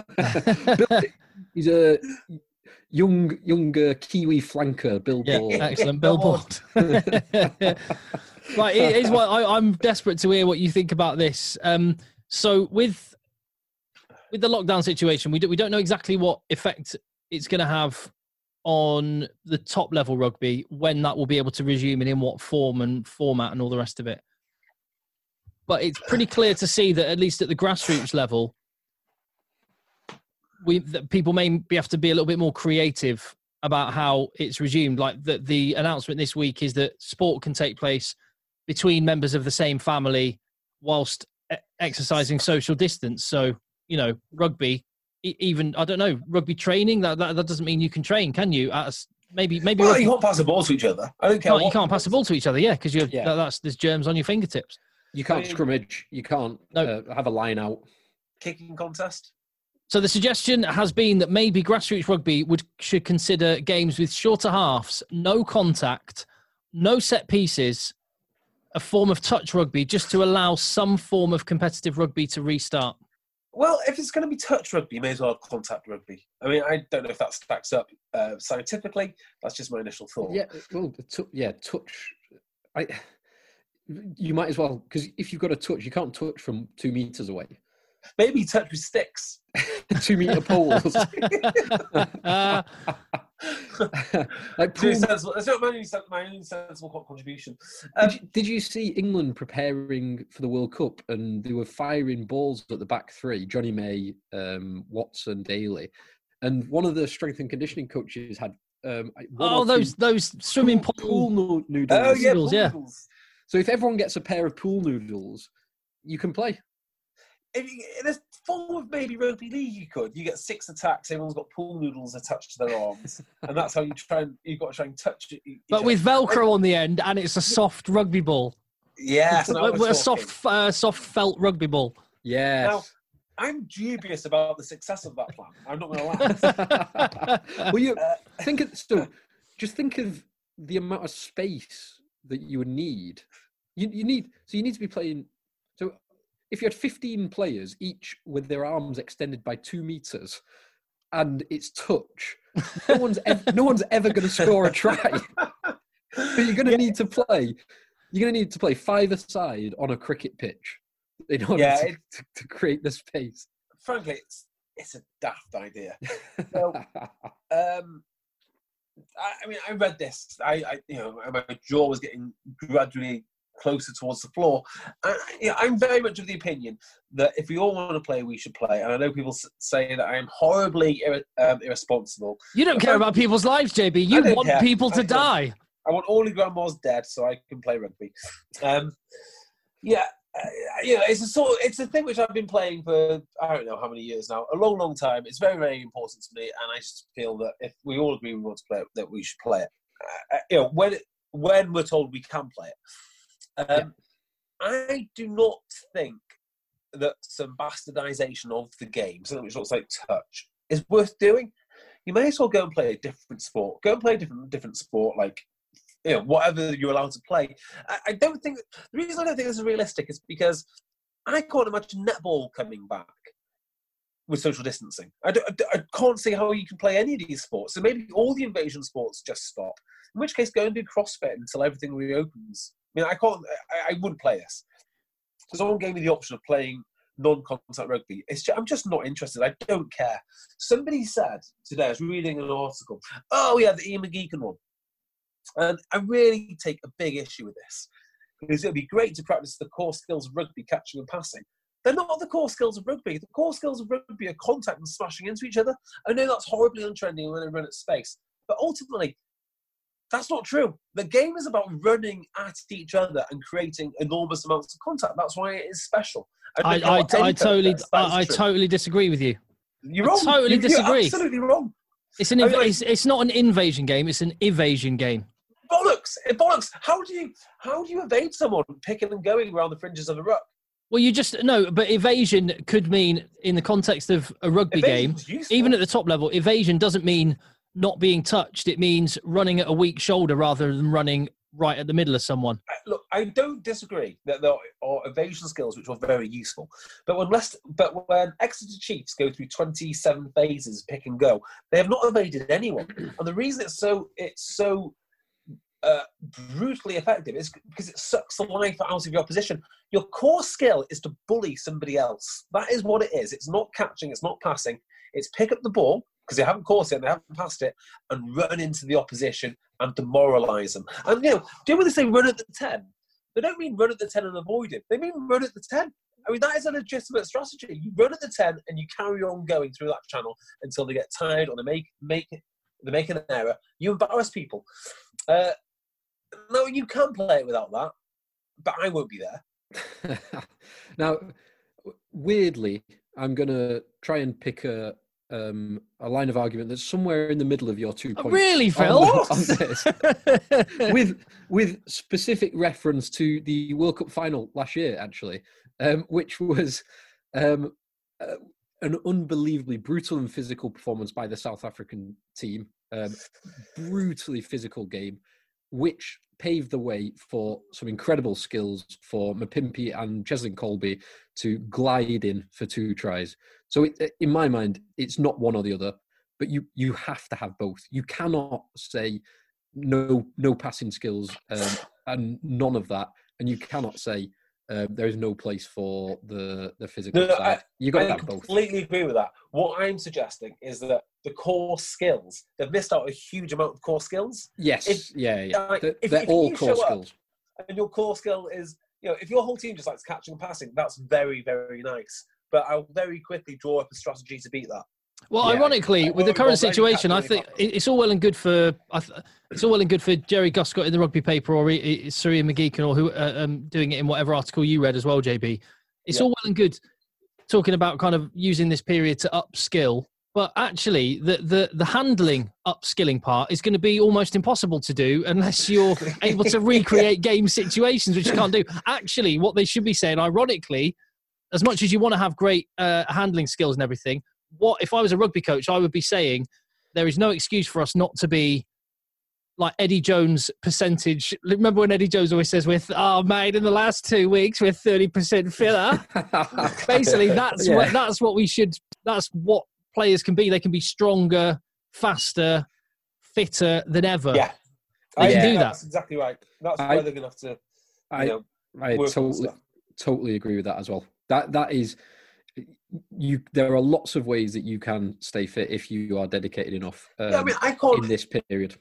He's a younger Kiwi flanker, billboard. Yeah, excellent billboard. Right, here's what I'm desperate to hear what you think about this. So with the lockdown situation, we don't know exactly what effect it's going to have on the top level rugby, when that will be able to resume and in what form and format and all the rest of it. But it's pretty clear to see that, at least at the grassroots level, that people may have to be a little bit more creative about how it's resumed. Like the announcement this week is that sport can take place between members of the same family whilst exercising social distance. So, rugby, even, I don't know, rugby training, that doesn't mean you can train, can you? Maybe. Well, you can't pass the ball to each other. I don't care. You can't pass the ball to each other, because there's germs on your fingertips. You can't scrimmage. You can't have a line out. Kicking contest. So the suggestion has been that maybe grassroots rugby should consider games with shorter halves, no contact, no set pieces, a form of touch rugby, just to allow some form of competitive rugby to restart. Well, if it's going to be touch rugby, you may as well have contact rugby. I mean, I don't know if that stacks up scientifically. That's just my initial thought. Yeah, well, touch. You might as well, because if you've got a touch, you can't touch from 2 meters away. Maybe touch with sticks. 2 meter poles. That's not my only sensible contribution. Did you see England preparing for the World Cup, and they were firing balls at the back three? Johnny May, Watson, Daly, and one of the strength and conditioning coaches had those swimming pool noodles. Oh yeah, pool noodles. So if everyone gets a pair of pool noodles, you can play. In a form of maybe rugby league, you get 6 attacks. Everyone's got pool noodles attached to their arms, and that's how you've got to try and touch it. But with Velcro on the end, and it's a soft rugby ball. Yes, a soft felt rugby ball. Yes. Now, I'm dubious about the success of that plan. I'm not going to lie. Well, just think of the amount of space that you would need. You need to be playing. So if you had 15 players, each with their arms extended by 2 meters, and it's touch, no one's ever going to score a try. So you're going to need to play. You're going to need to play 5 aside on a cricket pitch in order to create the space. Frankly, it's a daft idea. So, I mean, I read this. My jaw was getting gradually closer towards the floor. I'm very much of the opinion that if we all want to play, we should play. And I know people say that I am horribly irresponsible. You don't care about people's lives, JB. You want people to die. I want all your grandmas dead so I can play rugby. It's a thing which I've been playing for I don't know how many years now, a long, long time. It's very, very important to me, and I just feel that if we all agree we want to play it, that we should play it. When we're told we can play it. I do not think that some bastardization of the game, something which looks like touch, is worth doing. You may as well go and play a different sport. Go and play a different sport, like whatever you're allowed to play. I don't think the reason I don't think this is realistic is because I can't imagine netball coming back with social distancing. I can't see how you can play any of these sports. So maybe all the invasion sports just stop. In which case, go and do CrossFit until everything reopens. I mean, I wouldn't play this. So someone gave me the option of playing non-contact rugby. I'm just not interested. I don't care. Somebody said today, I was reading an article, the Ian McGeechan one. And I really take a big issue with this. Because it would be great to practice the core skills of rugby, catching and passing. They're not the core skills of rugby. The core skills of rugby are contact and smashing into each other. I know that's horribly untrending when they run at space. But ultimately, that's not true. The game is about running at each other and creating enormous amounts of contact. That's why it is special. I totally disagree with you. You're wrong. I totally disagree. You're absolutely wrong. It's not an invasion game. It's an evasion game. Bollocks! How do you evade someone picking and going around the fringes of a ruck? Well, but evasion could mean, in the context of a rugby game, even at the top level, evasion doesn't mean not being touched. It means running at a weak shoulder rather than running right at the middle of someone. Look, I don't disagree that there are evasion skills which are very useful. But when Exeter Chiefs go through 27 phases pick and go, they have not evaded anyone. And the reason it's so brutally effective is because it sucks the life out of your opposition. Your core skill is to bully somebody else. That is what it is. It's not catching, it's not passing. It's pick up the ball, because they haven't caught it and they haven't passed it, and run into the opposition and demoralise them. And, do you know when they say run at the 10? They don't mean run at the 10 and avoid it. They mean run at the 10. I mean, that is a legitimate strategy. You run at the 10 and you carry on going through that channel until they get tired or they make an error. You embarrass people. No, you can play it without that, but I won't be there. Now, weirdly, I'm going to try and pick a line of argument that's somewhere in the middle of your 2 points. Really, Phil? On this. with specific reference to the World Cup final last year, actually, which was an unbelievably brutal and physical performance by the South African team. Brutally physical game, which paved the way for some incredible skills for Mapimpi and Cheslin Colby to glide in for 2 tries. So in my mind, it's not one or the other, but you have to have both. You cannot say no passing skills and none of that, and you cannot say there is no place for the physical side. You've got to have both. I completely agree with that. What I'm suggesting is that the core skills, they've missed out a huge amount of core skills. Yes, they're all core skills. And your core skill is, if your whole team just likes catching and passing, that's very, very nice. But I'll very quickly draw up a strategy to beat that. Well, ironically, with the current situation, I think it's all well and good for Jerry Guscott in the Rugby Paper or Sir Ian McGeechan or who doing it in whatever article you read as well, JB. It's all well and good talking about kind of using this period to upskill, but actually the handling upskilling part is going to be almost impossible to do unless you're able to recreate game situations, which you can't do. Actually, what they should be saying, ironically, as much as you want to have great handling skills and everything, what if I was a rugby coach, I would be saying there is no excuse for us not to be like Eddie Jones percentage. Remember when Eddie Jones always says, mate, in the last 2 weeks, we're 30% fitter. Basically, that's that's what players can be. They can be stronger, faster, fitter than ever. Yeah. They can do that. That's exactly right. That's where they're going to have to, I totally agree with that as well. That is, there are lots of ways that you can stay fit if you are dedicated enough in this period.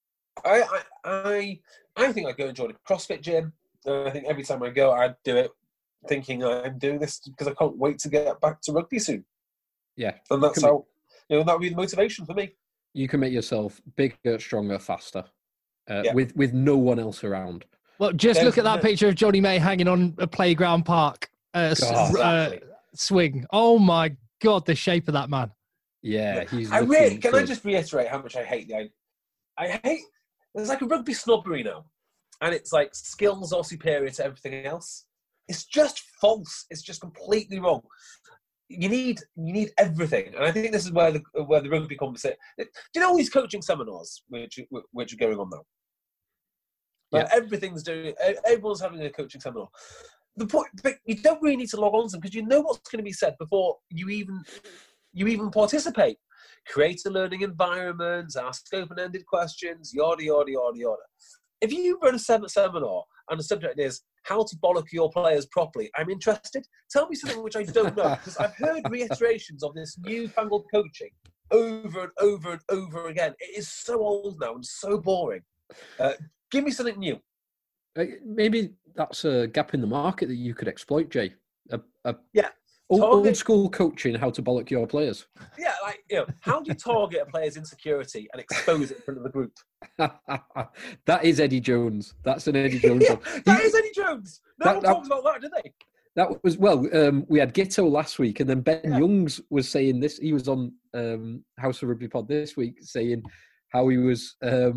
I think I go and join a CrossFit gym. I think every time I go, I do it thinking I'm doing this because I can't wait to get back to rugby soon. Yeah. And that's how, that would be the motivation for me. You can make yourself bigger, stronger, faster with no one else around. Well, just look at that picture of Johnny May hanging on a playground park swing. Oh my God, the shape of that man. Yeah, he's. Can I just reiterate how much I hate there's like a rugby snobbery now, and it's like skills are superior to everything else. It's just false. It's just completely wrong. You need everything, and I think this is where the rugby conversation. Do you know all these coaching seminars which are going on now? Like everyone's having a coaching seminar. The point, but you don't really need to log on to them because you know what's going to be said before you even participate. Create a learning environment, ask open-ended questions, yada, yada, yada, yada. If you run a seminar and the subject is how to bollock your players properly, I'm interested. Tell me something which I don't know, because I've heard reiterations of this newfangled coaching over and over and over again. It is so old now and so boring. Give me something new. Maybe that's a gap in the market that you could exploit, Jay. Old school coaching, how to bollock your players. Yeah, how do you target a player's insecurity and expose it in front of the group? That is Eddie Jones. That's an Eddie Jones. That is Eddie Jones. No one talks about that, did they? That was, we had Gitto last week, and then Ben Youngs was saying this. He was on House of Rugby Pod this week saying how he was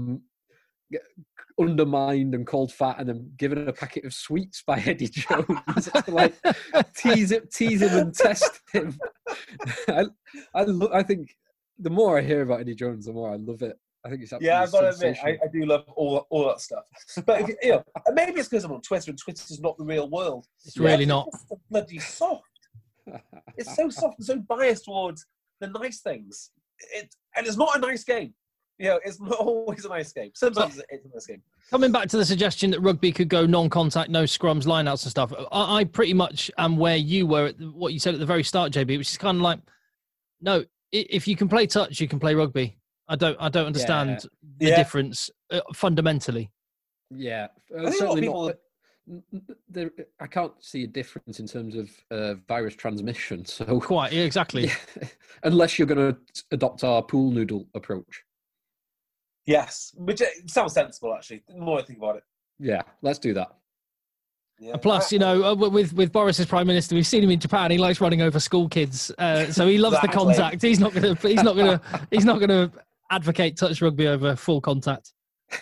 undermined and called fat and then given a packet of sweets by Eddie Jones to like tease him and test him. I think the more I hear about Eddie Jones, the more I love it. I think it's absolutely I've got to admit, I do love all that stuff. But maybe it's because I'm on Twitter and Twitter's not the real world. It's really not. It's so bloody soft. It's so soft and so biased towards the nice things. And it's not a nice game. It's not always a nice game. Sometimes it's a nice game. Coming back to the suggestion that rugby could go non-contact, no scrums, lineouts and stuff, I pretty much am where you were at what you said at the very start, JB, which is kind of like, no, if you can play touch, you can play rugby. I don't understand the difference fundamentally. Yeah, I think a lot of people. I can't see a difference in terms of virus transmission. So quite exactly, unless you're going to adopt our pool noodle approach. Yes, which sounds sensible, actually, the more I think about it. Yeah, let's do that. Yeah. Plus, with Boris as Prime Minister, we've seen him in Japan. He likes running over school kids, so he loves the contact. He's not gonna advocate touch rugby over full contact.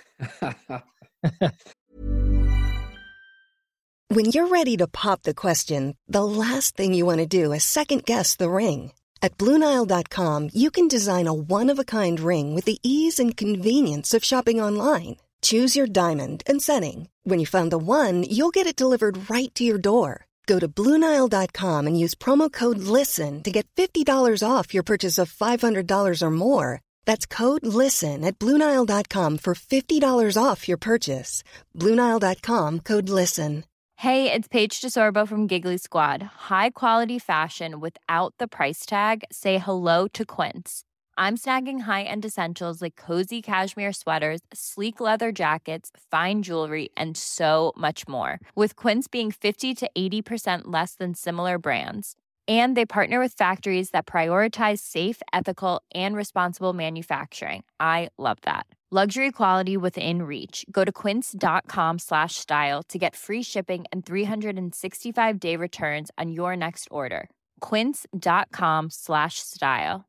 When you're ready to pop the question, the last thing you want to do is second guess the ring. At BlueNile.com, you can design a one-of-a-kind ring with the ease and convenience of shopping online. Choose your diamond and setting. When you find the one, you'll get it delivered right to your door. Go to BlueNile.com and use promo code LISTEN to get $50 off your purchase of $500 or more. That's code LISTEN at BlueNile.com for $50 off your purchase. BlueNile.com, code LISTEN. Hey, it's Paige DeSorbo from Giggly Squad. High quality fashion without the price tag. Say hello to Quince. I'm snagging high-end essentials like cozy cashmere sweaters, sleek leather jackets, fine jewelry, and so much more. With Quince being 50 to 80% less than similar brands. And they partner with factories that prioritize safe, ethical, and responsible manufacturing. I love that. Luxury quality within reach. Go to quince.com/style to get free shipping and 365-day returns on your next order. Quince.com/style.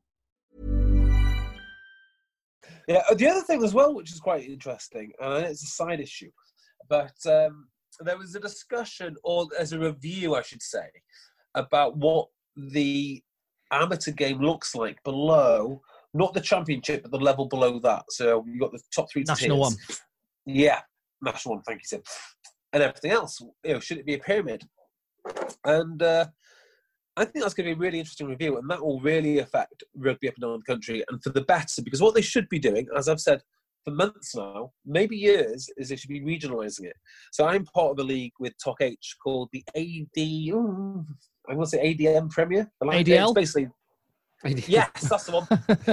Yeah, the other thing as well, which is quite interesting, and it's a side issue, but there was a discussion, or as a review, I should say, about what the amateur game looks like below not the Championship, but the level below that. So you've got the top 3 National tiers. One. Yeah, National One. Thank you, Tim. And everything else, should it be a pyramid? And I think that's going to be a really interesting review, and that will really affect rugby up and down the country, and for the better, because what they should be doing, as I've said for months now, maybe years, is they should be regionalising it. So I'm part of a league with TOC H called the I want to say ADM Premier. ADL? It's basically... Yes, that's the one.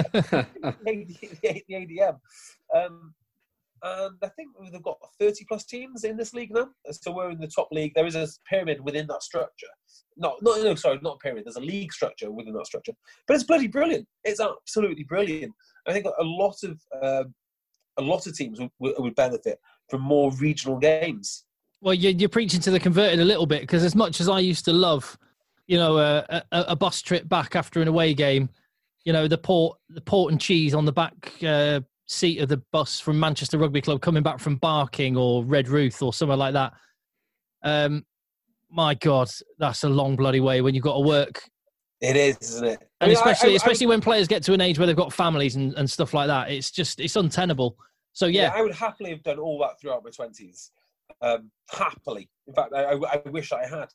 the ADM. And I think they've got 30 plus teams in this league now. So we're in the top league. There is a pyramid within that structure. Not a pyramid. There's a league structure within that structure. But it's bloody brilliant. It's absolutely brilliant. I think a lot of teams would benefit from more regional games. Well, you're preaching to the converted a little bit, because as much as I used to love, a bus trip back after an away game, the port and cheese on the back seat of the bus from Manchester Rugby Club coming back from Barking or Redruth or somewhere like that. My God, that's a long bloody way when you've got to work. It is, isn't it? And especially when players get to an age where they've got families and stuff like that, it's untenable. So yeah, I would happily have done all that throughout my 20s. Happily. In fact, I wish I had.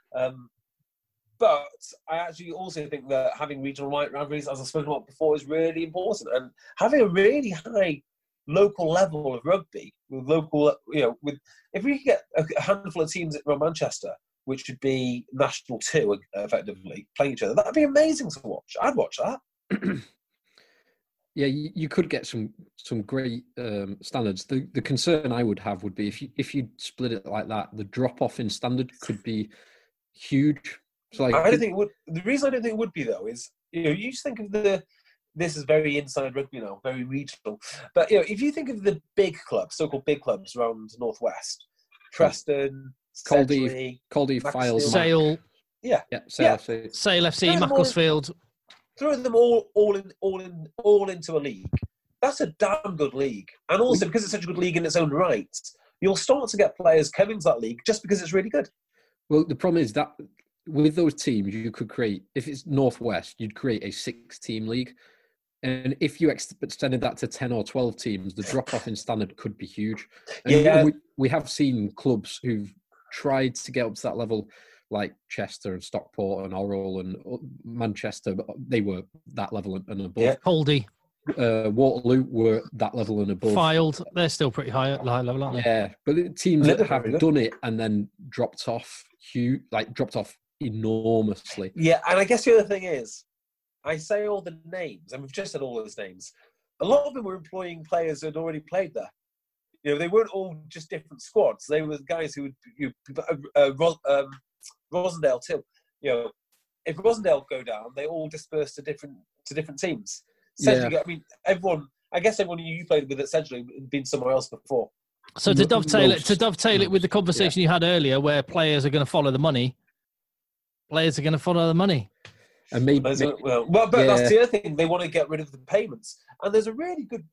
But I actually also think that having regional rivalries, as I've spoken about before, is really important. And having a really high local level of rugby with local, if we could get a handful of teams around Manchester, which would be National 2, effectively, playing each other, that'd be amazing to watch. I'd watch that. Yeah, you could get some great standards. The concern I would have would be if you split it like that, the drop off in standard could be huge. So I don't think it would. The reason I don't think it would be, though, is you just think of this is very inside rugby now, very regional. But if you think of the big clubs, so-called big clubs around Northwest, Preston, Caldy, Files, Sale, Sale FC, Macclesfield. Throw them all into a league. That's a damn good league, and also because it's such a good league in its own right, you'll start to get players coming to that league just because it's really good. Well, the problem is that with those teams, you could create, if it's Northwest, you'd create a 6-team league. And if you extended that to 10 or 12 teams, the drop-off in standard could be huge. And we have seen clubs who've tried to get up to that level, like Chester and Stockport and Orrell and Manchester, but they were that level and above. Yeah. Caldy. Waterloo were that level and above. Fylde, they're still pretty high level, aren't they? Yeah, but the teams that have done it and then dropped off enormously. Yeah, and I guess the other thing is, I say all the names, and we've just said all those names. A lot of them were employing players who had already played there. They weren't all just different squads. They were guys who would, Rosendale too. If Rosendale go down, they all disperse to different teams. Everyone you played with essentially had been somewhere else before. So to dovetail it with the conversation you had earlier, where players are going to follow the money. And maybe that's the other thing. They want to get rid of the payments, and there's a really good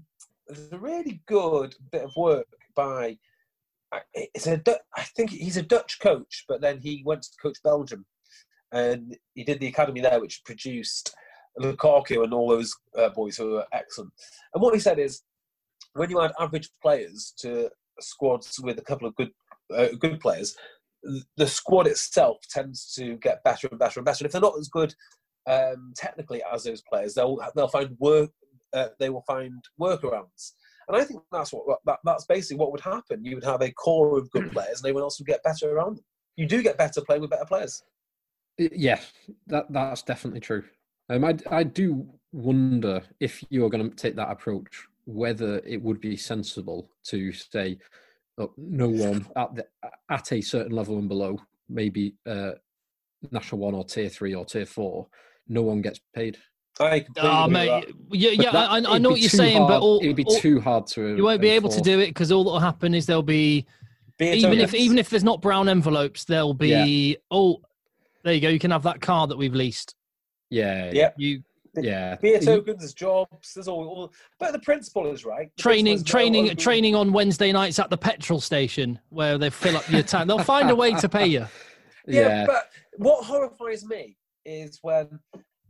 bit of work by. I think he's a Dutch coach, but then he went to coach Belgium, and he did the academy there, which produced Lukaku and all those boys who were excellent. And what he said is, when you add average players to squads with a couple of good players, the squad itself tends to get better and better and better. And if they're not as good technically as those players, they'll find work. They will find workarounds. And I think that's basically what would happen. You would have a core of good players, and everyone else would get better around them. You do get better playing with better players. Yeah, that's definitely true. I do wonder if you're going to take that approach, whether it would be sensible to say, look, no one at a certain level and below, maybe National 1 or Tier 3 or Tier 4, no one gets paid. I mate, I know what you're saying, but it'd be too hard to. You won't be able to do it because all that will happen is there'll be even if there's not brown envelopes, there'll be there you go. You can have that car that we've leased. Yeah. Beer tokens, there's jobs, there's all. But the principle is right. Training on Wednesday nights at the petrol station where they fill up your tank. They'll find a way to pay you. Yeah, but what horrifies me is when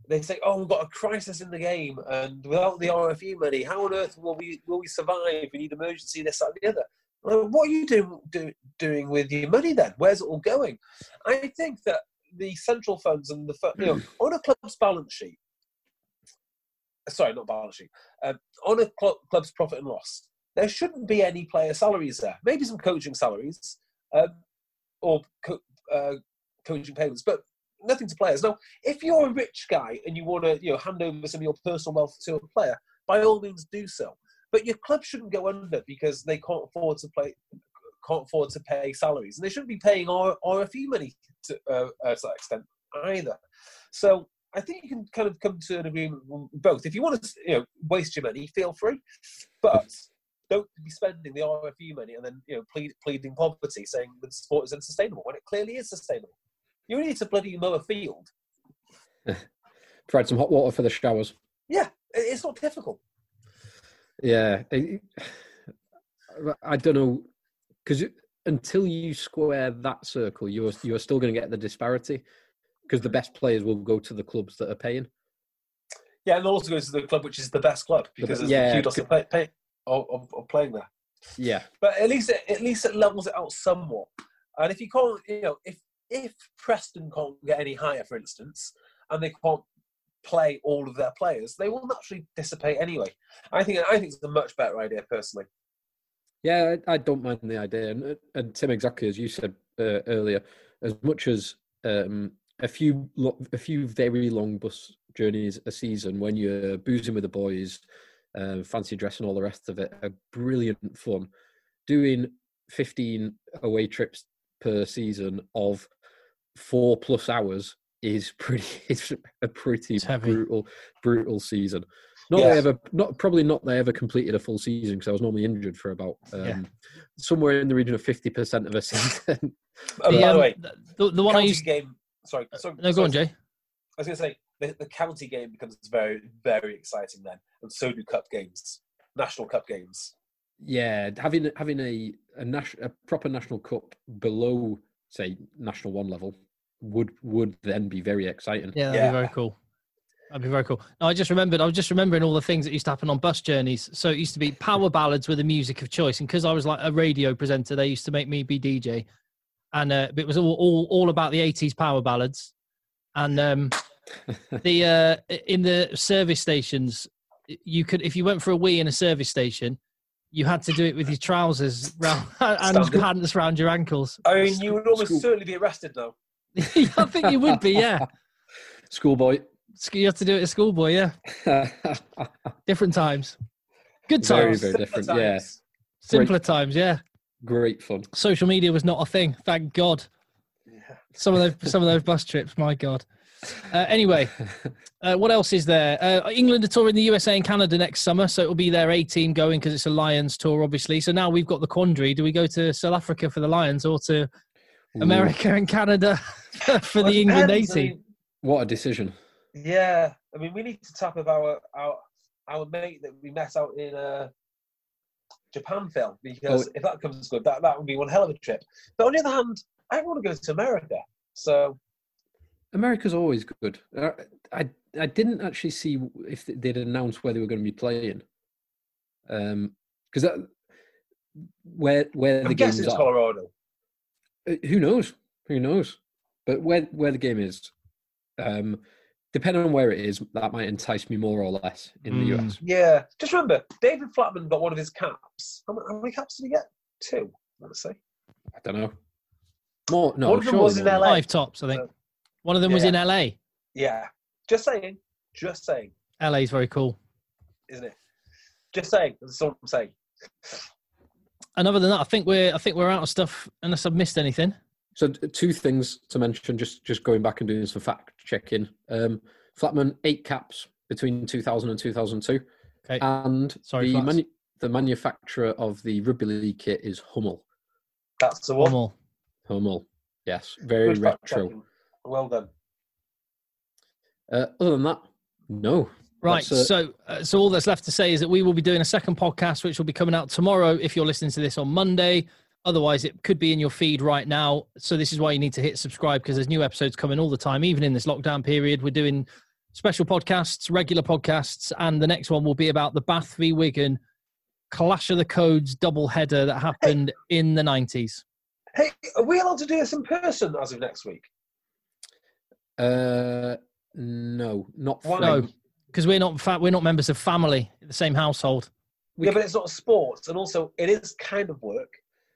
they say, "Oh, we've got a crisis in the game, and without the RFU money, how on earth will we survive? We need emergency this, that, and the other." Well, what are you doing with your money then? Where's it all going? I think that the central funds and on a club's balance sheet. Sorry, not balance sheet. On a club's profit and loss, there shouldn't be any player salaries there. Maybe some coaching salaries, or coaching payments, but nothing to players. Now, if you're a rich guy and you want to, hand over some of your personal wealth to a player, by all means do so. But your club shouldn't go under because they can't afford to pay salaries, and they shouldn't be paying RFU money to that extent either. So I think you can kind of come to an agreement with both. If you want to, waste your money, feel free, but don't be spending the RFU money and then, pleading poverty, saying the sport is unsustainable when it clearly is sustainable. You only need to bloody mow a field. Provide some hot water for the showers. Yeah, it's not difficult. Yeah, I don't know, because until you square that circle, you are still going to get the disparity, because the best players will go to the clubs that are paying. Yeah, and also goes to the club which is the best club, because there's kudos of playing there. Yeah, but at least it levels it out somewhat. And if you can't, if Preston can't get any higher, for instance, and they can't play all of their players, they will naturally dissipate anyway. I think it's a much better idea, personally. Yeah, I don't mind the idea, and Tim, exactly as you said earlier, as much as a few very long bus journeys a season when you're boozing with the boys, fancy dress and all the rest of it, are brilliant fun. Doing 15 away trips per season of 4+ hours is a pretty brutal season. Probably not they ever completed a full season, because I was normally injured for about somewhere in the region of 50% of a season. By the way, the one I used game. Sorry. No, go on, Jay. I was going to say the county game becomes very, very exciting then, and so do cup games, national cup games. Yeah, having a proper national cup below, say, National 1 level would then be very exciting. Yeah, that'd be very cool. That'd be very cool. No, I was just remembering all the things that used to happen on bus journeys. So it used to be power ballads with the music of choice, and because I was like a radio presenter, they used to make me be DJ, and it was all about the 80s power ballads. And in the service stations, you could, if you went for a wee in a service station, you had to do it with your trousers round, and pants around your ankles. I mean, you would almost certainly be arrested though. I think you would be, yeah. Schoolboy. You have to do it as schoolboy, yeah. Different times. Good times. Very, very different, yeah. Simpler times, yeah. Great fun. Social media was not a thing, thank God. Yeah. Some of those bus trips, my God. Anyway, what else is there? England are touring the USA and Canada next summer, so it'll be their A team going, because it's a Lions tour, obviously. So now we've got the quandary: do we go to South Africa for the Lions, or to America and Canada for the England A team? What a decision! Yeah, I mean, we need to tap of our mate that we met out in Japan, Phil, because if that comes good, that would be one hell of a trip. But on the other hand, I want to go to America, so. America's always good. I didn't actually see if they'd announced where they were going to be playing, because where the games it's are. Colorado. Who knows? But where the game is, depending on where it is, that might entice me more or less in the US. Yeah, just remember, David Flatman got one of his caps. How many caps did he get? 2, I want to say. I don't know. More? No, one of them was in LA. 5 tops, I think. One of them was in LA. Yeah. Just saying. LA is very cool. Isn't it? Just saying. That's all I'm saying. And other than that, I think we're out of stuff unless I've missed anything. So 2 things to mention, just going back and doing some fact checking. Flatman, 8 caps between 2000 and 2002. Okay. And the manufacturer of the rugby league kit is Hummel. That's the one. Hummel. Yes. Very good retro. Well done. Other than that, no. Right. So all that's left to say is that we will be doing a second podcast, which will be coming out tomorrow if you're listening to this on Monday. Otherwise, it could be in your feed right now. So this is why you need to hit subscribe, because there's new episodes coming all the time, even in this lockdown period. We're doing special podcasts, regular podcasts, and the next one will be about the Bath v Wigan Clash of the Codes double-header that happened in the 90s. Hey, are we allowed to do this in person as of next week? No, not Why? No, because we're not members of family in the same household. But it's not sports, and also it is kind of work.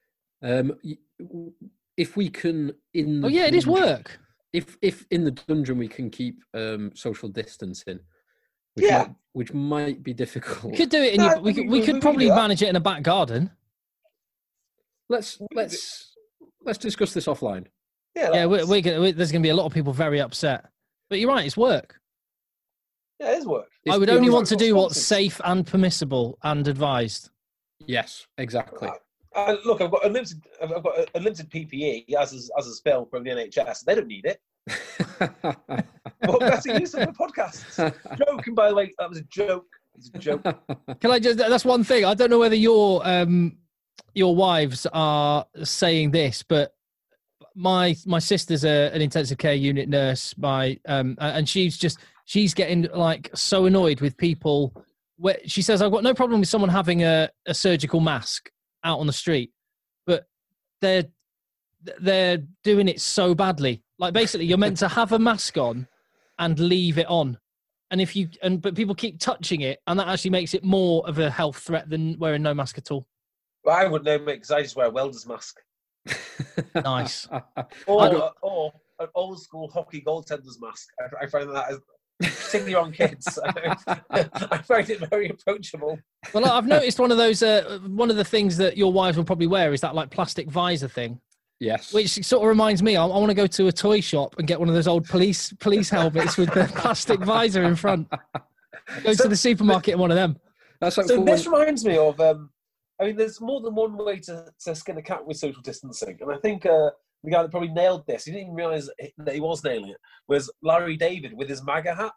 If we can, it is work. If in the dungeon we can keep social distancing, which might be difficult. We could do it we could probably manage it in a back garden. Let's discuss this offline. Yeah, there's going to be a lot of people very upset. But you're right, it's work. Yeah, it is work. I would only want to do what's safe and permissible and advised. Yes, exactly. Look, I've got unlimited PPE as is Phil from the NHS. They don't need it. But better use of the podcasts. Joking, by the way, that was a joke. It's a joke. Can I just? That's one thing. I don't know whether your wives are saying this, but my sister's an intensive care unit nurse. And she's getting like so annoyed with people. Where she says, "I've got no problem with someone having a surgical mask out on the street, but they're doing it so badly. Like basically, you're meant to have a mask on and leave it on, but people keep touching it, and that actually makes it more of a health threat than wearing no mask at all." Well, I wouldn't know, mate, because I just wear a welder's mask. Nice. Or an old school hockey goaltender's mask. I find that as particularly on kids. I find it very approachable. Well, I've noticed one of the things that your wives will probably wear is that like plastic visor thing. Yes. Which sort of reminds me, I want to go to a toy shop and get one of those old police helmets with the plastic visor in front. Go to the supermarket and one of them. This reminds me of, there's more than one way to skin a cat with social distancing. And I think the guy that probably nailed this, he didn't even realise that he was nailing it, was Larry David with his MAGA hat.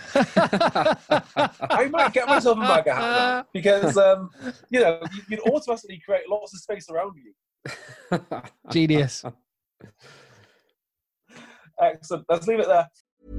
I might get myself a MAGA hat now because, you'd automatically create lots of space around you. Genius. Excellent. Let's leave it there.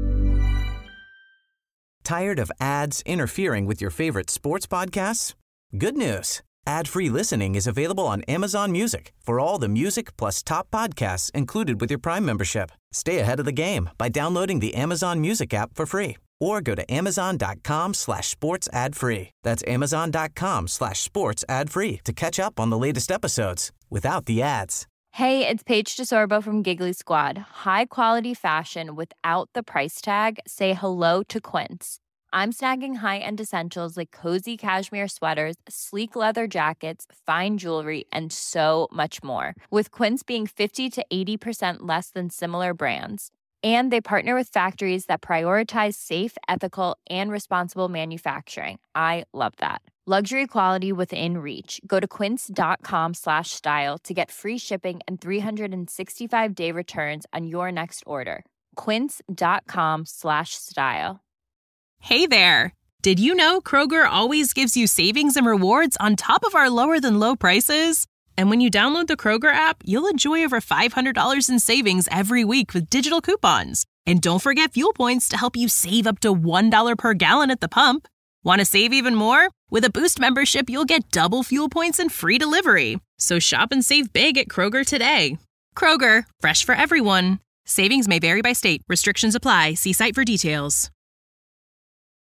Tired of ads interfering with your favorite sports podcasts? Good news. Ad-free listening is available on Amazon Music for all the music plus top podcasts included with your Prime membership. Stay ahead of the game by downloading the Amazon Music app for free or go to amazon.com/sports ad free. That's amazon.com/sports ad free to catch up on the latest episodes without the ads. Hey, it's Paige DeSorbo from Giggly Squad. High quality fashion without the price tag. Say hello to Quince. I'm snagging high-end essentials like cozy cashmere sweaters, sleek leather jackets, fine jewelry, and so much more. With Quince being 50 to 80% less than similar brands. And they partner with factories that prioritize safe, ethical, and responsible manufacturing. I love that. Luxury quality within reach. Go to quince.com/style to get free shipping and 365-day returns on your next order. Quince.com/style. Hey there! Did you know Kroger always gives you savings and rewards on top of our lower-than-low prices? And when you download the Kroger app, you'll enjoy over $500 in savings every week with digital coupons. And don't forget fuel points to help you save up to $1 per gallon at the pump. Want to save even more? With a Boost membership, you'll get double fuel points and free delivery. So shop and save big at Kroger today. Kroger, fresh for everyone. Savings may vary by state. Restrictions apply. See site for details.